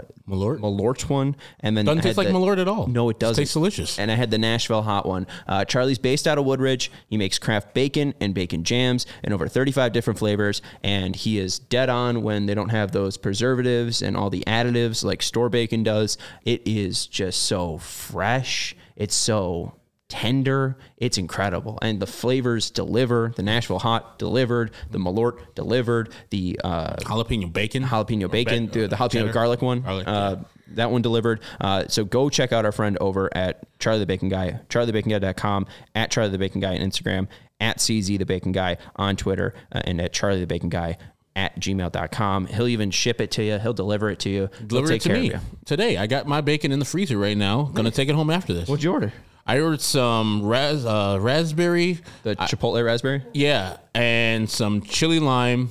Malort one, and then doesn't taste like Malort at all. No, it doesn't. It tastes delicious. And I had the Nashville hot one. Charlie's based out of Woodridge. He makes craft bacon and bacon jams in over 35 different flavors, and he is dead on when they don't have those preservatives and all the additives like store bacon does. It is just so fresh. It's so tender. It's incredible. And the flavors deliver. The Nashville hot delivered. The Malort delivered. The jalapeno bacon. The jalapeno garlic one. That one delivered. So go check out our friend over at Charlie the Bacon Guy, charliethebaconguy.com, at Charlie the Bacon Guy on Instagram, at CZ the Bacon Guy on Twitter, and at Charlie the Bacon Guy at gmail.com. He'll even ship it to you. He'll deliver it to you. Deliver it to me today. I got my bacon in the freezer right now. Going to take it home after this. What'd you order? I ordered some raspberry. The Chipotle raspberry? Yeah. And some chili lime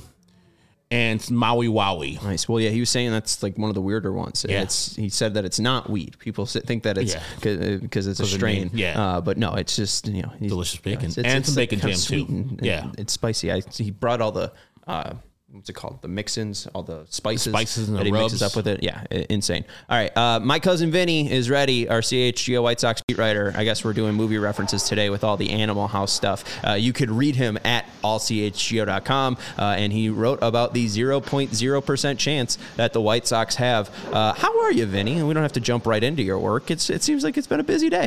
and Maui Wowie. Nice. Well, yeah, he was saying that's like one of the weirder ones. Yeah. He said that it's not wheat. People think that it's because it's a strain. But no, it's just, delicious bacon. And some bacon jam too. Yeah. It's spicy. He brought all the, what's it called? The mix-ins, all the spices and that he mixes up with it. Yeah, insane. All right, my cousin Vinny is ready, our CHGO White Sox beat writer. I guess we're doing movie references today with all the Animal House stuff. You could read him at allchgo.com, and he wrote about the 0.0% chance that the White Sox have. How are you, Vinny? And we don't have to jump right into your work. It seems like it's been a busy day.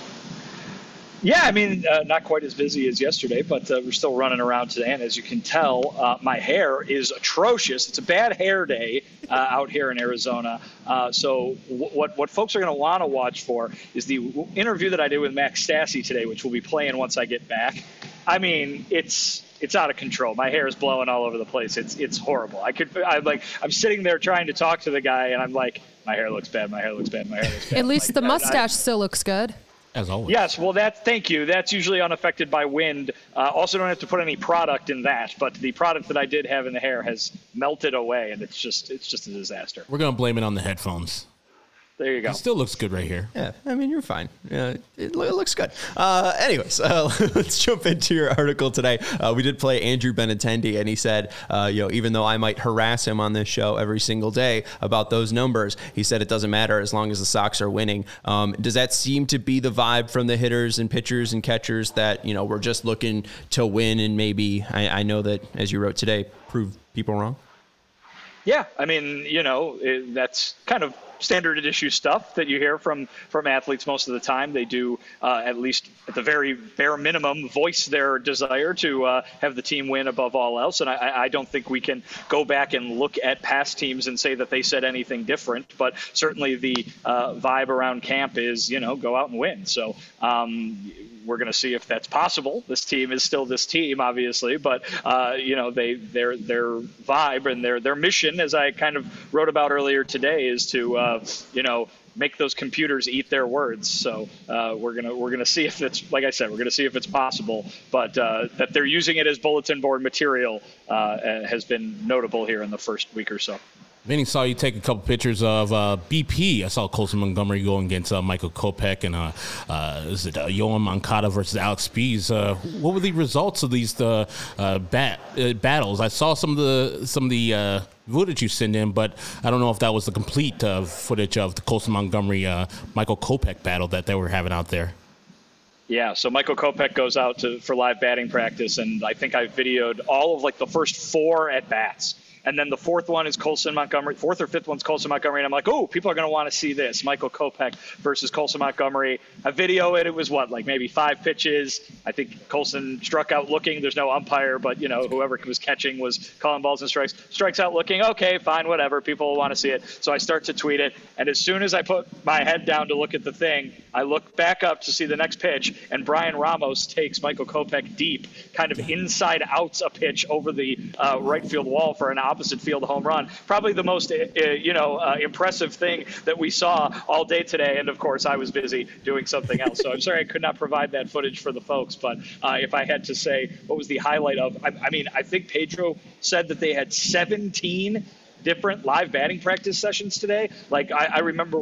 Yeah, I mean, not quite as busy as yesterday, but we're still running around today. And as you can tell, my hair is atrocious. It's a bad hair day out here in Arizona. So what folks are going to want to watch for is the interview that I did with Max Stassi today, which we'll be playing once I get back. I mean, it's out of control. My hair is blowing all over the place. It's horrible. I'm sitting there trying to talk to the guy, and I'm like, my hair looks bad. My hair looks bad. My hair looks bad. At least the mustache still looks good. As always. Yes, well, thank you. That's usually unaffected by wind. Also, don't have to put any product in that, but the product that I did have in the hair has melted away, and it's just a disaster. We're gonna blame it on the headphones. There you go. It still looks good right here. Yeah, I mean, you're fine. It looks good. Anyways, let's jump into your article today. We did play Andrew Benintendi, and he said, even though I might harass him on this show every single day about those numbers, he said it doesn't matter as long as the Sox are winning. Does that seem to be the vibe from the hitters and pitchers and catchers that, we're just looking to win and maybe, I know that, as you wrote today, prove people wrong? Yeah, I mean, that's kind of standard issue stuff that you hear from athletes most of the time. They do, at least at the very bare minimum, voice their desire to have the team win above all else. And I don't think we can go back and look at past teams and say that they said anything different. But certainly the vibe around camp is, go out and win. So we're going to see if that's possible. This team is still this team, obviously, but their vibe and their mission, as I kind of wrote about earlier today, is to make those computers eat their words. So we're gonna see if it's, like I said, we're gonna see if it's possible. But that they're using it as bulletin board material has been notable here in the first week or so. Vinny, saw you take a couple pictures of BP. I saw Colson Montgomery going against Michael Kopech and is it Yoan Moncada versus Alex Spees. What were the results of these battles? I saw some of the footage you sent in, but I don't know if that was the complete footage of the Colson Montgomery Michael Kopech battle that they were having out there. Yeah, so Michael Kopech goes out for live batting practice, and I think I videoed all of the first 4 at bats. And then the fourth one is Colson Montgomery. Fourth or fifth one's Colson Montgomery. And I'm like, oh, people are going to want to see this. Michael Kopech versus Colson Montgomery. I video it. It was like maybe 5 pitches. I think Colson struck out looking. There's no umpire, but, whoever was catching was calling balls and strikes. Strikes out looking. Okay, fine, whatever. People want to see it. So I start to tweet it. And as soon as I put my head down to look at the thing, I look back up to see the next pitch. And Brian Ramos takes Michael Kopech deep, kind of inside outs a pitch over the right field wall for an opposite field home run. Probably the most, impressive thing that we saw all day today. And of course, I was busy doing something else. So I'm sorry I could not provide that footage for the folks. But if I had to say what was the highlight of, I think Pedro said that they had 17 different live batting practice sessions today. Like I remember.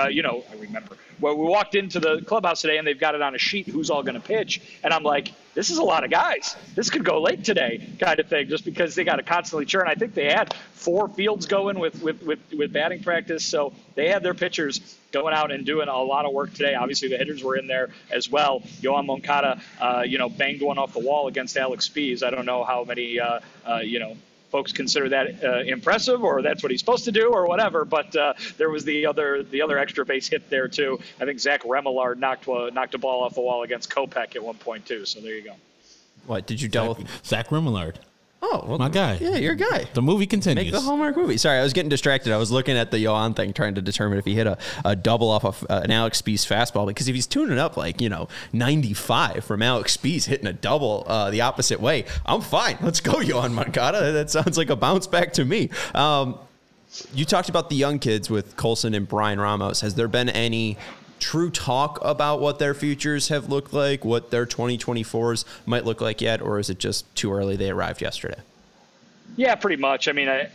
Well, we walked into the clubhouse today and they've got it on a sheet who's all going to pitch. And I'm like, this is a lot of guys. This could go late today kind of thing, just because they got to constantly churn. I think they had 4 fields going with batting practice. So they had their pitchers going out and doing a lot of work today. Obviously, the hitters were in there as well. Yoan Moncada, banged one off the wall against Alex Spees. I don't know how many, folks consider that impressive, or that's what he's supposed to do, or whatever. But there was the other extra base hit there too. I think Zach Remillard knocked a ball off the wall against Kopech at one point too. So there you go. What did you delve? Zach Remillard. Oh, well, my guy. Yeah, your guy. The movie continues. Make the Hallmark movie. Sorry, I was getting distracted. I was looking at the Yoan thing, trying to determine if he hit a double off of an Alex Spees fastball. Because if he's tuning up 95 from Alex Spees hitting a double the opposite way, I'm fine. Let's go, Yoan Moncada. That sounds like a bounce back to me. You talked about the young kids with Colson and Brian Ramos. Has there been any true talk about what their futures have looked like, what their 2024s might look like yet, or is it just too early? They arrived yesterday. Yeah, pretty much.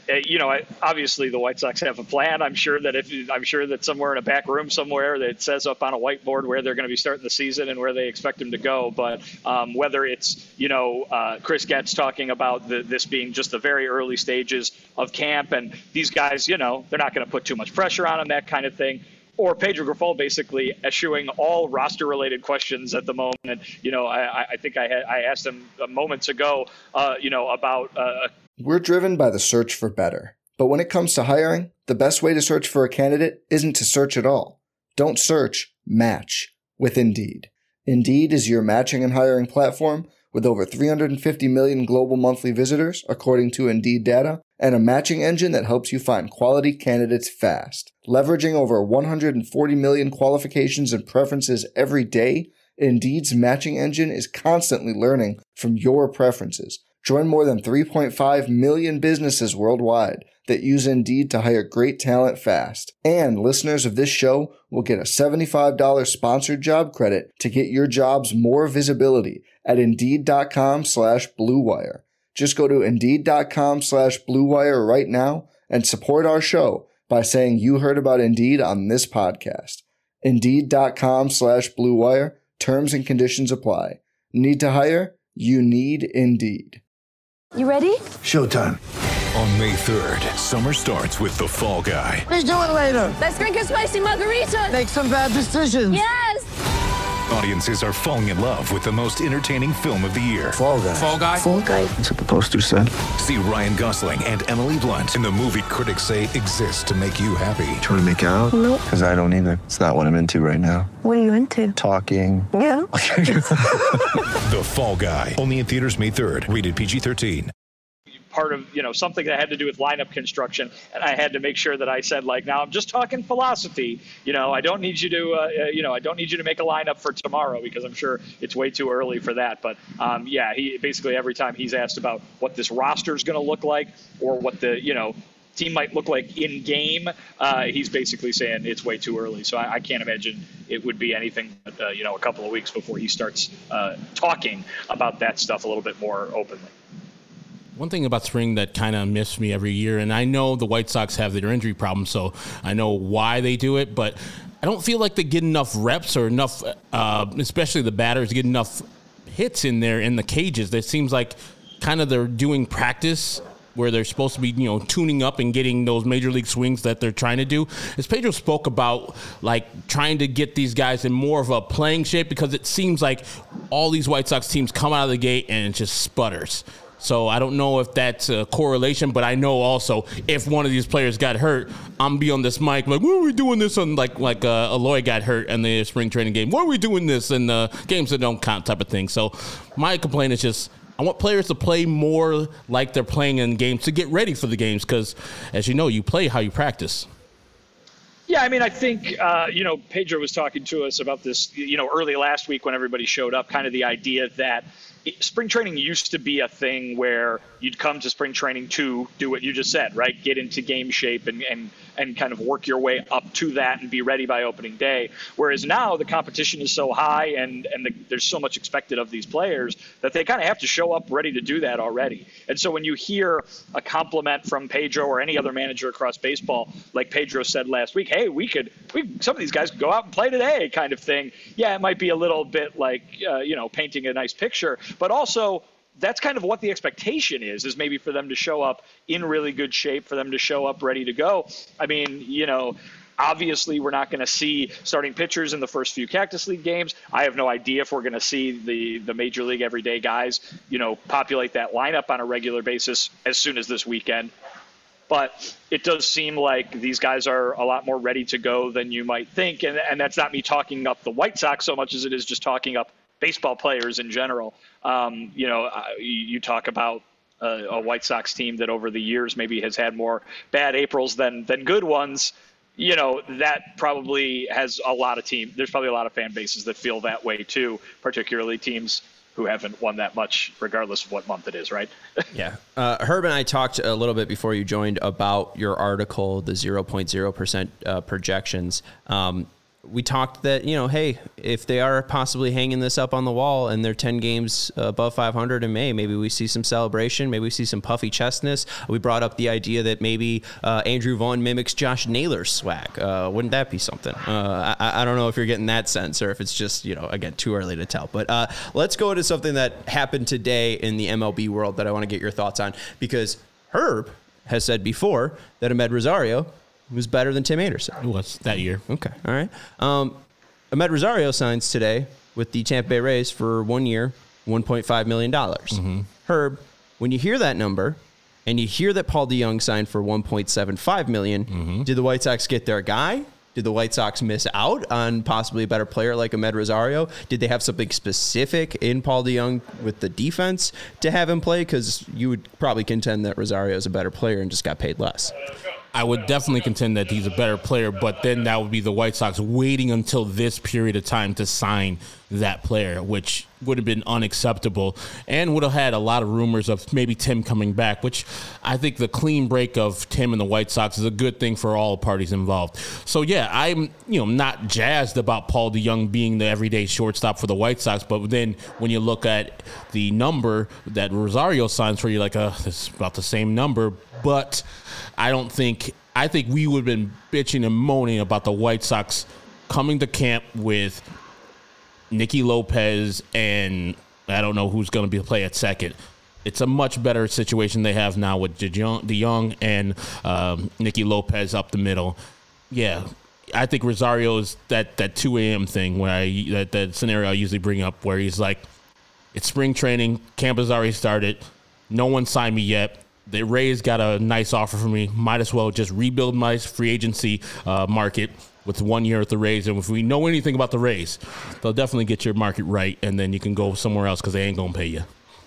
Obviously the White Sox have a plan. I'm sure that somewhere in a back room somewhere that says up on a whiteboard where they're going to be starting the season and where they expect them to go. But whether it's Chris Getz talking about this being just the very early stages of camp, and these guys, they're not going to put too much pressure on them, that kind of thing. Or Pedro Grifol basically eschewing all roster-related questions at the moment. I think I asked him moments ago, about. We're driven by the search for better. But when it comes to hiring, the best way to search for a candidate isn't to search at all. Don't search, match with Indeed. Indeed is your matching and hiring platform with over 350 million global monthly visitors, according to Indeed data, and a matching engine that helps you find quality candidates fast. Leveraging over 140 million qualifications and preferences every day, Indeed's matching engine is constantly learning from your preferences. Join more than 3.5 million businesses worldwide that use Indeed to hire great talent fast. And listeners of this show will get a $75 sponsored job credit to get your jobs more visibility at Indeed.com/Blue Wire. Just go to Indeed.com/Blue Wire right now and support our show by saying you heard about Indeed on this podcast. Indeed.com/Blue Wire. Terms and conditions apply. Need to hire? You need Indeed. You ready? Showtime. On May 3rd, summer starts with The Fall Guy. Let's do it later. Let's drink a spicy margarita. Make some bad decisions. Yes. Audiences are falling in love with the most entertaining film of the year. Fall Guy. Fall Guy. Fall Guy. That's what the poster said. See Ryan Gosling and Emily Blunt in the movie critics say exists to make you happy. Trying to make it out? Nope. Because I don't either. It's not what I'm into right now. What are you into? Talking. Yeah. The Fall Guy. Only in theaters May 3rd. Rated PG-13. Part of something that had to do with lineup construction, and I had to make sure that I said, now I'm just talking philosophy. I don't need you to I don't need you to make a lineup for tomorrow, because I'm sure it's way too early for that. But he basically, every time he's asked about what this roster is going to look like, or what the team might look like in game, he's basically saying it's way too early. So I can't imagine it would be anything but a couple of weeks before he starts talking about that stuff a little bit more openly. One thing about spring that kind of miss me every year, and I know the White Sox have their injury problems, so I know why they do it, but I don't feel like they get enough reps or enough, especially the batters, get enough hits in there in the cages. It seems like kind of they're doing practice where they're supposed to be, tuning up and getting those major league swings that they're trying to do. As Pedro spoke about, trying to get these guys in more of a playing shape, because it seems like all these White Sox teams come out of the gate and it just sputters. So I don't know if that's a correlation, but I know also if one of these players got hurt, I'm be on this mic like, what are we doing this on like Aloy got hurt in the spring training game? Why are we doing this in the games that don't count type of thing? So my complaint is just I want players to play more like they're playing in games to get ready for the games because, as you know, you play how you practice. Yeah, I mean, I think, Pedro was talking to us about this, early last week when everybody showed up, kind of the idea that spring training used to be a thing where you'd come to spring training to do what you just said, right? Get into game shape and kind of work your way up to that and be ready by opening day. Whereas now the competition is so high and there's so much expected of these players that they kind of have to show up ready to do that already. And so when you hear a compliment from Pedro or any other manager across baseball, like Pedro said last week, hey, some of these guys could go out and play today kind of thing. Yeah, it might be a little bit like, painting a nice picture, but also that's kind of what the expectation is maybe for them to show up in really good shape, for them to show up ready to go. I mean, obviously we're not going to see starting pitchers in the first few Cactus League games. I have no idea if we're going to see the Major League everyday guys, populate that lineup on a regular basis as soon as this weekend. But it does seem like these guys are a lot more ready to go than you might think. And that's not me talking up the White Sox so much as it is just talking up baseball players in general. You talk about a White Sox team that over the years maybe has had more bad Aprils than good ones. That probably has a lot of there's probably a lot of fan bases that feel that way too, particularly teams who haven't won that much regardless of what month it is, right? Yeah. Herb and I talked a little bit before you joined about your article, the 0.0% projections. We talked that, hey, if they are possibly hanging this up on the wall and they're 10 games above 500 in May, maybe we see some celebration, maybe we see some puffy chestness. We brought up the idea that maybe Andrew Vaughn mimics Josh Naylor's swag. Wouldn't that be something? I don't know if you're getting that sense or if it's just, again, too early to tell. But let's go to something that happened today in the MLB world that I want to get your thoughts on, because Herb has said before that Amed Rosario was better than Tim Anderson. It was that year. Okay. All right. Amed Rosario signs today with the Tampa Bay Rays for 1 year, $1.5 million. Mm-hmm. Herb, when you hear that number and you hear that Paul DeJong signed for $1.75 million, mm-hmm. Did the White Sox get their guy? Did the White Sox miss out on possibly a better player like Amed Rosario? Did they have something specific in Paul DeJong with the defense to have him play? Because you would probably contend that Rosario is a better player and just got paid less. I would definitely contend that he's a better player, but then that would be the White Sox waiting until this period of time to sign that player, which would have been unacceptable and would have had a lot of rumors of maybe Tim coming back, which I think the clean break of Tim and the White Sox is a good thing for all parties involved. So, yeah, I'm not jazzed about Paul DeJong being the everyday shortstop for the White Sox, but then when you look at the number that Rosario signs for, you're like, this is about the same number, but I think we would have been bitching and moaning about the White Sox coming to camp with Nicky Lopez and I don't know who's going to play at second. It's a much better situation they have now with DeJong and Nicky Lopez up the middle. Yeah, I think Rosario is that 2 a.m. thing where that scenario I usually bring up where he's like, it's spring training, camp has already started, no one signed me yet. The Rays got a nice offer for me. Might as well just rebuild my free agency market with 1 year at the Rays. And if we know anything about the Rays, they'll definitely get your market right, and then you can go somewhere else because they ain't going to pay you.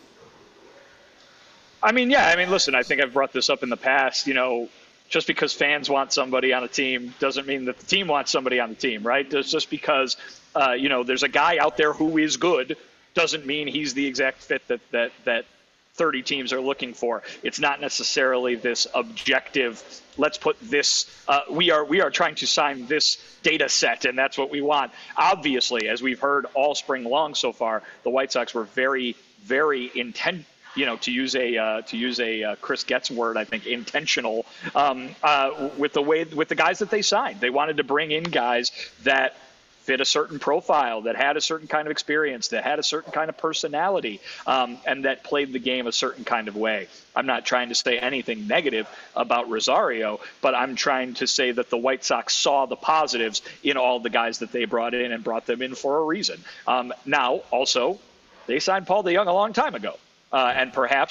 Listen, I think I've brought this up in the past. Just because fans want somebody on a team doesn't mean that the team wants somebody on the team, right? Just because, there's a guy out there who is good doesn't mean he's the exact fit that 30 teams are looking for. It's not necessarily this objective, let's put this, we are trying to sign this data set and that's what we want. Obviously, as we've heard all spring long so far, the White Sox were very, very intent, to use a Chris Getz word, I think, intentional with the guys that they signed. They wanted to bring in guys that fit a certain profile, that had a certain kind of experience, that had a certain kind of personality, and that played the game a certain kind of way. I'm not trying to say anything negative about Rosario, but I'm trying to say that the White Sox saw the positives in all the guys that they brought in and brought them in for a reason. Now, also, they signed Paul DeJong a long time ago, and perhaps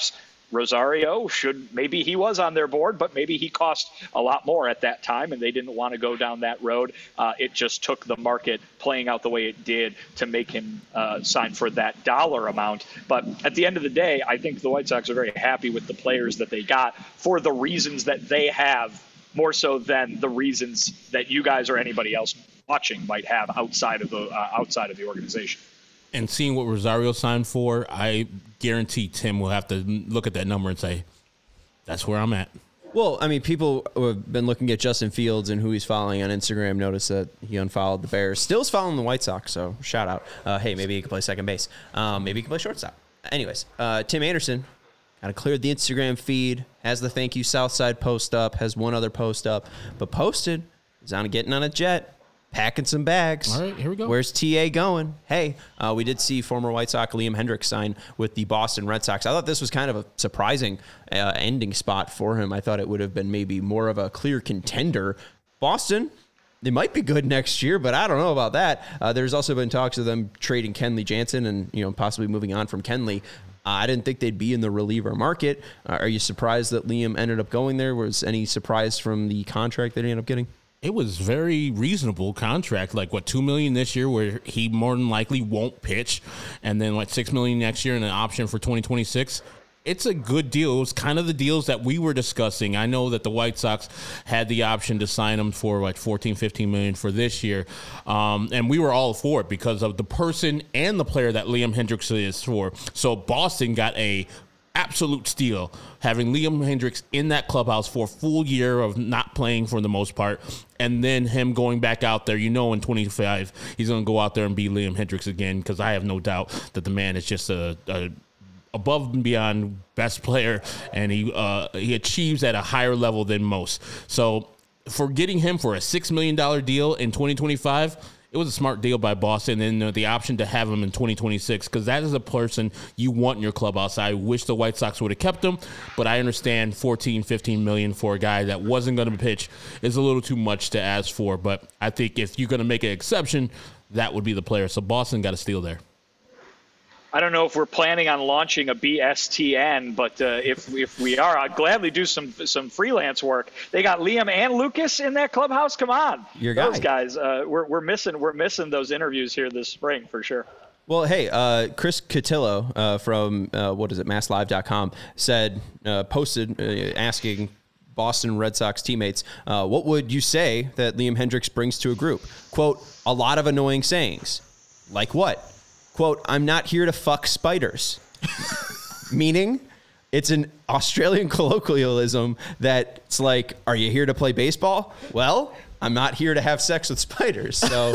Rosario maybe he was on their board, but maybe he cost a lot more at that time, and they didn't want to go down that road. It just took the market playing out the way it did to make him sign for that dollar amount. But at the end of the day, I think the White Sox are very happy with the players that they got for the reasons that they have, more so than the reasons that you guys or anybody else watching might have outside of the organization. And seeing what Rosario signed for, I guarantee Tim will have to look at that number and say, that's where I'm at. Well, I mean, people who have been looking at Justin Fields and who he's following on Instagram notice that he unfollowed the Bears. Still is following the White Sox, so shout out. Hey, maybe he can play second base. Maybe he can play shortstop. Anyways, Tim Anderson kind of cleared the Instagram feed, has the Thank You Southside post up, has one other post up, but posted is getting on a jet, packing some bags. All right, here we go. Where's TA going? Hey, we did see former White Sox Liam Hendriks sign with the Boston Red Sox. I thought this was kind of a surprising ending spot for him. I thought it would have been maybe more of a clear contender. Boston, they might be good next year, but I don't know about that. There's also been talks of them trading Kenley Jansen and possibly moving on from Kenley. I didn't think they'd be in the reliever market. Are you surprised that Liam ended up going there? Was any surprise from the contract that he ended up getting? It was very reasonable contract, like $2 million this year, where he more than likely won't pitch, and then $6 million next year and an option for 2026. It's a good deal. It was kind of the deals that we were discussing. I know that the White Sox had the option to sign him for $14-15 million for this year, and we were all for it because of the person and the player that Liam Hendriks is for. So Boston got a absolute steal, having Liam Hendriks in that clubhouse for a full year of not playing for the most part, and then him going back out there. In 25, he's going to go out there and be Liam Hendriks again, because I have no doubt that the man is just a above and beyond best player, and he achieves at a higher level than most. So for getting him for a $6 million deal in 2025, it was a smart deal by Boston, and the option to have him in 2026, because that is a person you want in your clubhouse. I wish the White Sox would have kept him, but I understand $14-15 million for a guy that wasn't going to pitch is a little too much to ask for. But I think if you're going to make an exception, that would be the player. So Boston got a steal there. I don't know if we're planning on launching a BSTN, but if we are, I'd gladly do some freelance work. They got Liam and Lucas in that clubhouse. Come on, those guys. We're missing those interviews here this spring for sure. Well, hey, Chris Cotillo from MassLive.com said posted asking Boston Red Sox teammates, what would you say that Liam Hendriks brings to a group? Quote, a lot of annoying sayings. Like what? Quote, I'm not here to fuck spiders. Meaning, it's an Australian colloquialism that's like, are you here to play baseball? Well, I'm not here to have sex with spiders. So,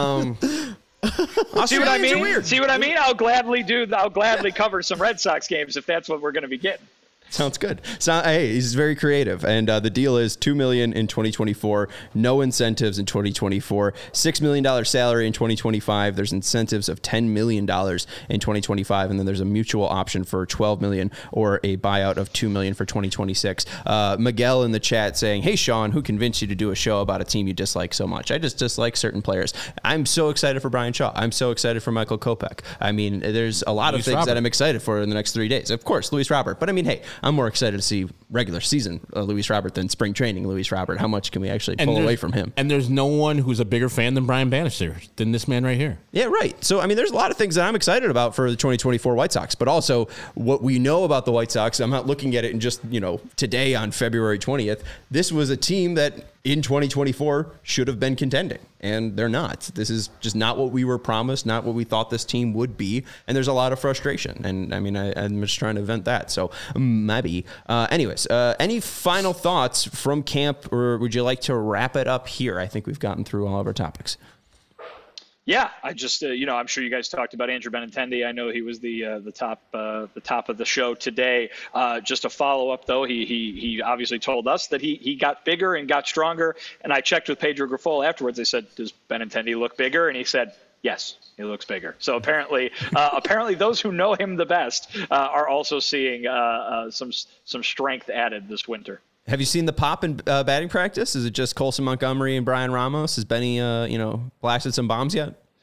see what I mean? See what I mean? I'll gladly cover some Red Sox games if that's what we're going to be getting. Sounds good. So, hey, he's very creative. And the deal is $2 million in 2024, no incentives in 2024, $6 million salary in 2025. There's incentives of $10 million in 2025. And then there's a mutual option for $12 million or a buyout of $2 million for 2026. Miguel in the chat saying, hey, Sean, who convinced you to do a show about a team you dislike so much? I just dislike certain players. I'm so excited for Brian Shaw. I'm so excited for Michael Kopech. I mean, there's a lot of things that I'm excited for in the next 3 days. Of course, Luis Robert. But I mean, hey, I'm more excited to see regular season Luis Robert than spring training Luis Robert. How much can we actually pull away from him? And there's no one who's a bigger fan than Brian Bannister, than this man right here. Yeah, right. So, I mean, there's a lot of things that I'm excited about for the 2024 White Sox, but also what we know about the White Sox. I'm not looking at it in just, today on February 20th. This was a team that in 2024 should have been contending, and they're not. This is just not what we were promised, not what we thought this team would be, and there's a lot of frustration, and I mean, I'm just trying to vent that, so maybe. Anyways, any final thoughts from camp, or would you like to wrap it up here? I think we've gotten through all of our topics. Yeah, I just, I'm sure you guys talked about Andrew Benintendi. I know he was the top of the show today. Just a follow up though, he obviously told us that he got bigger and got stronger. And I checked with Pedro Grifol afterwards. I said, does Benintendi look bigger? And he said, yes, he looks bigger. So apparently those who know him the best are also seeing some strength added this winter. Have you seen the pop in batting practice? Is it just Colson Montgomery and Brian Ramos? Has Benny, blasted some bombs yet?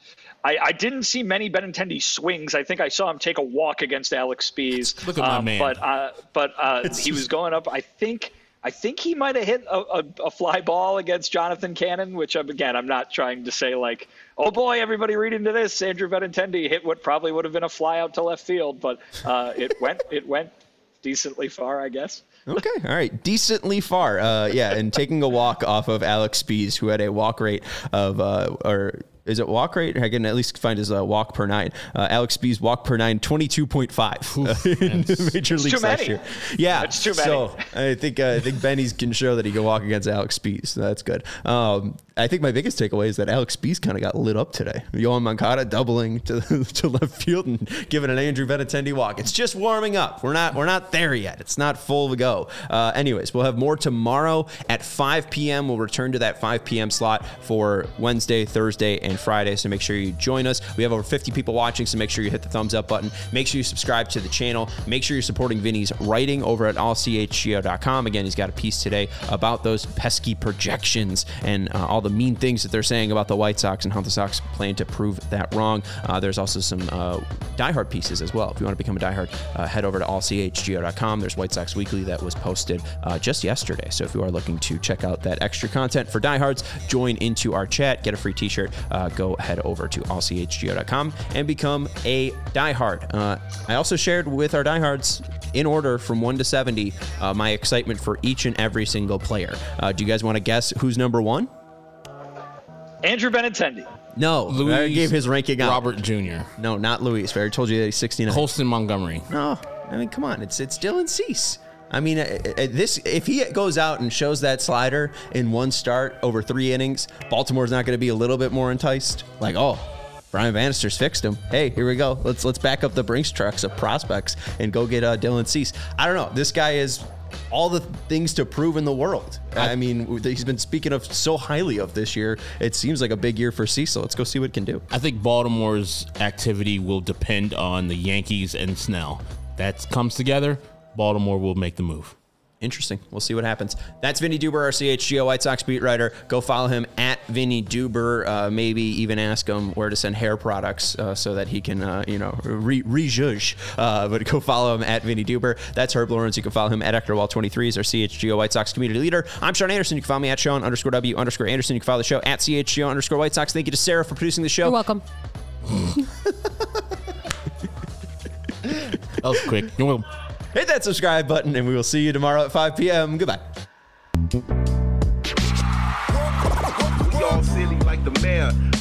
I didn't see many Benintendi swings. I think I saw him take a walk against Alex Spies. Look at my man. But he was going up. I think he might have hit a fly ball against Jonathan Cannon, which I'm not trying to say like, oh boy, everybody read into this. Andrew Benintendi hit what probably would have been a fly out to left field, but it went decently far, I guess. Okay. All right. Decently far. And taking a walk off of Alex Spies, who had a walk rate of, or is it walk rate? I can at least find his walk per nine. Alex Spies walk per nine, 22.5 in the major leagues last year. Yeah. That's too many. So I think Benny's can show that he can walk against Alex Spies. So that's good. I think my biggest takeaway is that Alex Spies kind of got lit up today. Yohan Moncada doubling to left field and giving an Andrew Benintendi walk. It's just warming up. We're not there yet. It's not full to go. Anyways, we'll have more tomorrow at 5 p.m. We'll return to that 5 p.m. slot for Wednesday, Thursday, and Friday. So make sure you join us. We have over 50 people watching, so make sure you hit the thumbs up button. Make sure you subscribe to the channel. Make sure you're supporting Vinny's writing over at allchgo.com. Again, he's got a piece today about those pesky projections and all the mean things that they're saying about the White Sox and how the Sox plan to prove that wrong. There's also some diehard pieces as well. If you want to become a diehard, head over to allchgo.com. There's White Sox Weekly that was posted just yesterday. So if you are looking to check out that extra content for diehards, join into our chat, get a free t-shirt, go head over to allchgo.com and become a diehard. I also shared with our diehards in order from 1 to 70 my excitement for each and every single player. Do you guys want to guess who's number 1? Andrew Benintendi. No, Luis I gave his ranking out. Robert Jr. No, not Luis. I already told you that he's 69. Colston Montgomery. No, I mean, come on. It's Dylan Cease. I mean, if he goes out and shows that slider in one start over 3 innings, Baltimore's not going to be a little bit more enticed. Like, oh, Brian Bannister's fixed him. Hey, here we go. Let's back up the Brinks trucks of prospects and go get Dylan Cease. I don't know. This guy is all the things to prove in the world. I mean, he's been speaking of so highly of this year. It seems like a big year for Cease, so let's go see what it can do. I think Baltimore's activity will depend on the Yankees and Snell. That comes together, Baltimore will make the move. Interesting. We'll see what happens. That's Vinny Duber, our CHGO White Sox beat writer. Go follow him at Vinny Duber. Maybe even ask him where to send hair products so that he can, rejudge. But go follow him at Vinny Duber. That's Herb Lawrence. You can follow him at HectorWall23. He's our CHGO White Sox community leader. I'm Sean Anderson. You can follow me at Sean_W_Anderson. You can follow the show at CHGO_White Sox. Thank you to Sarah for producing the show. You're welcome. That was quick. You're welcome. Hit that subscribe button, and we will see you tomorrow at 5 p.m. Goodbye. We all silly like the mayor.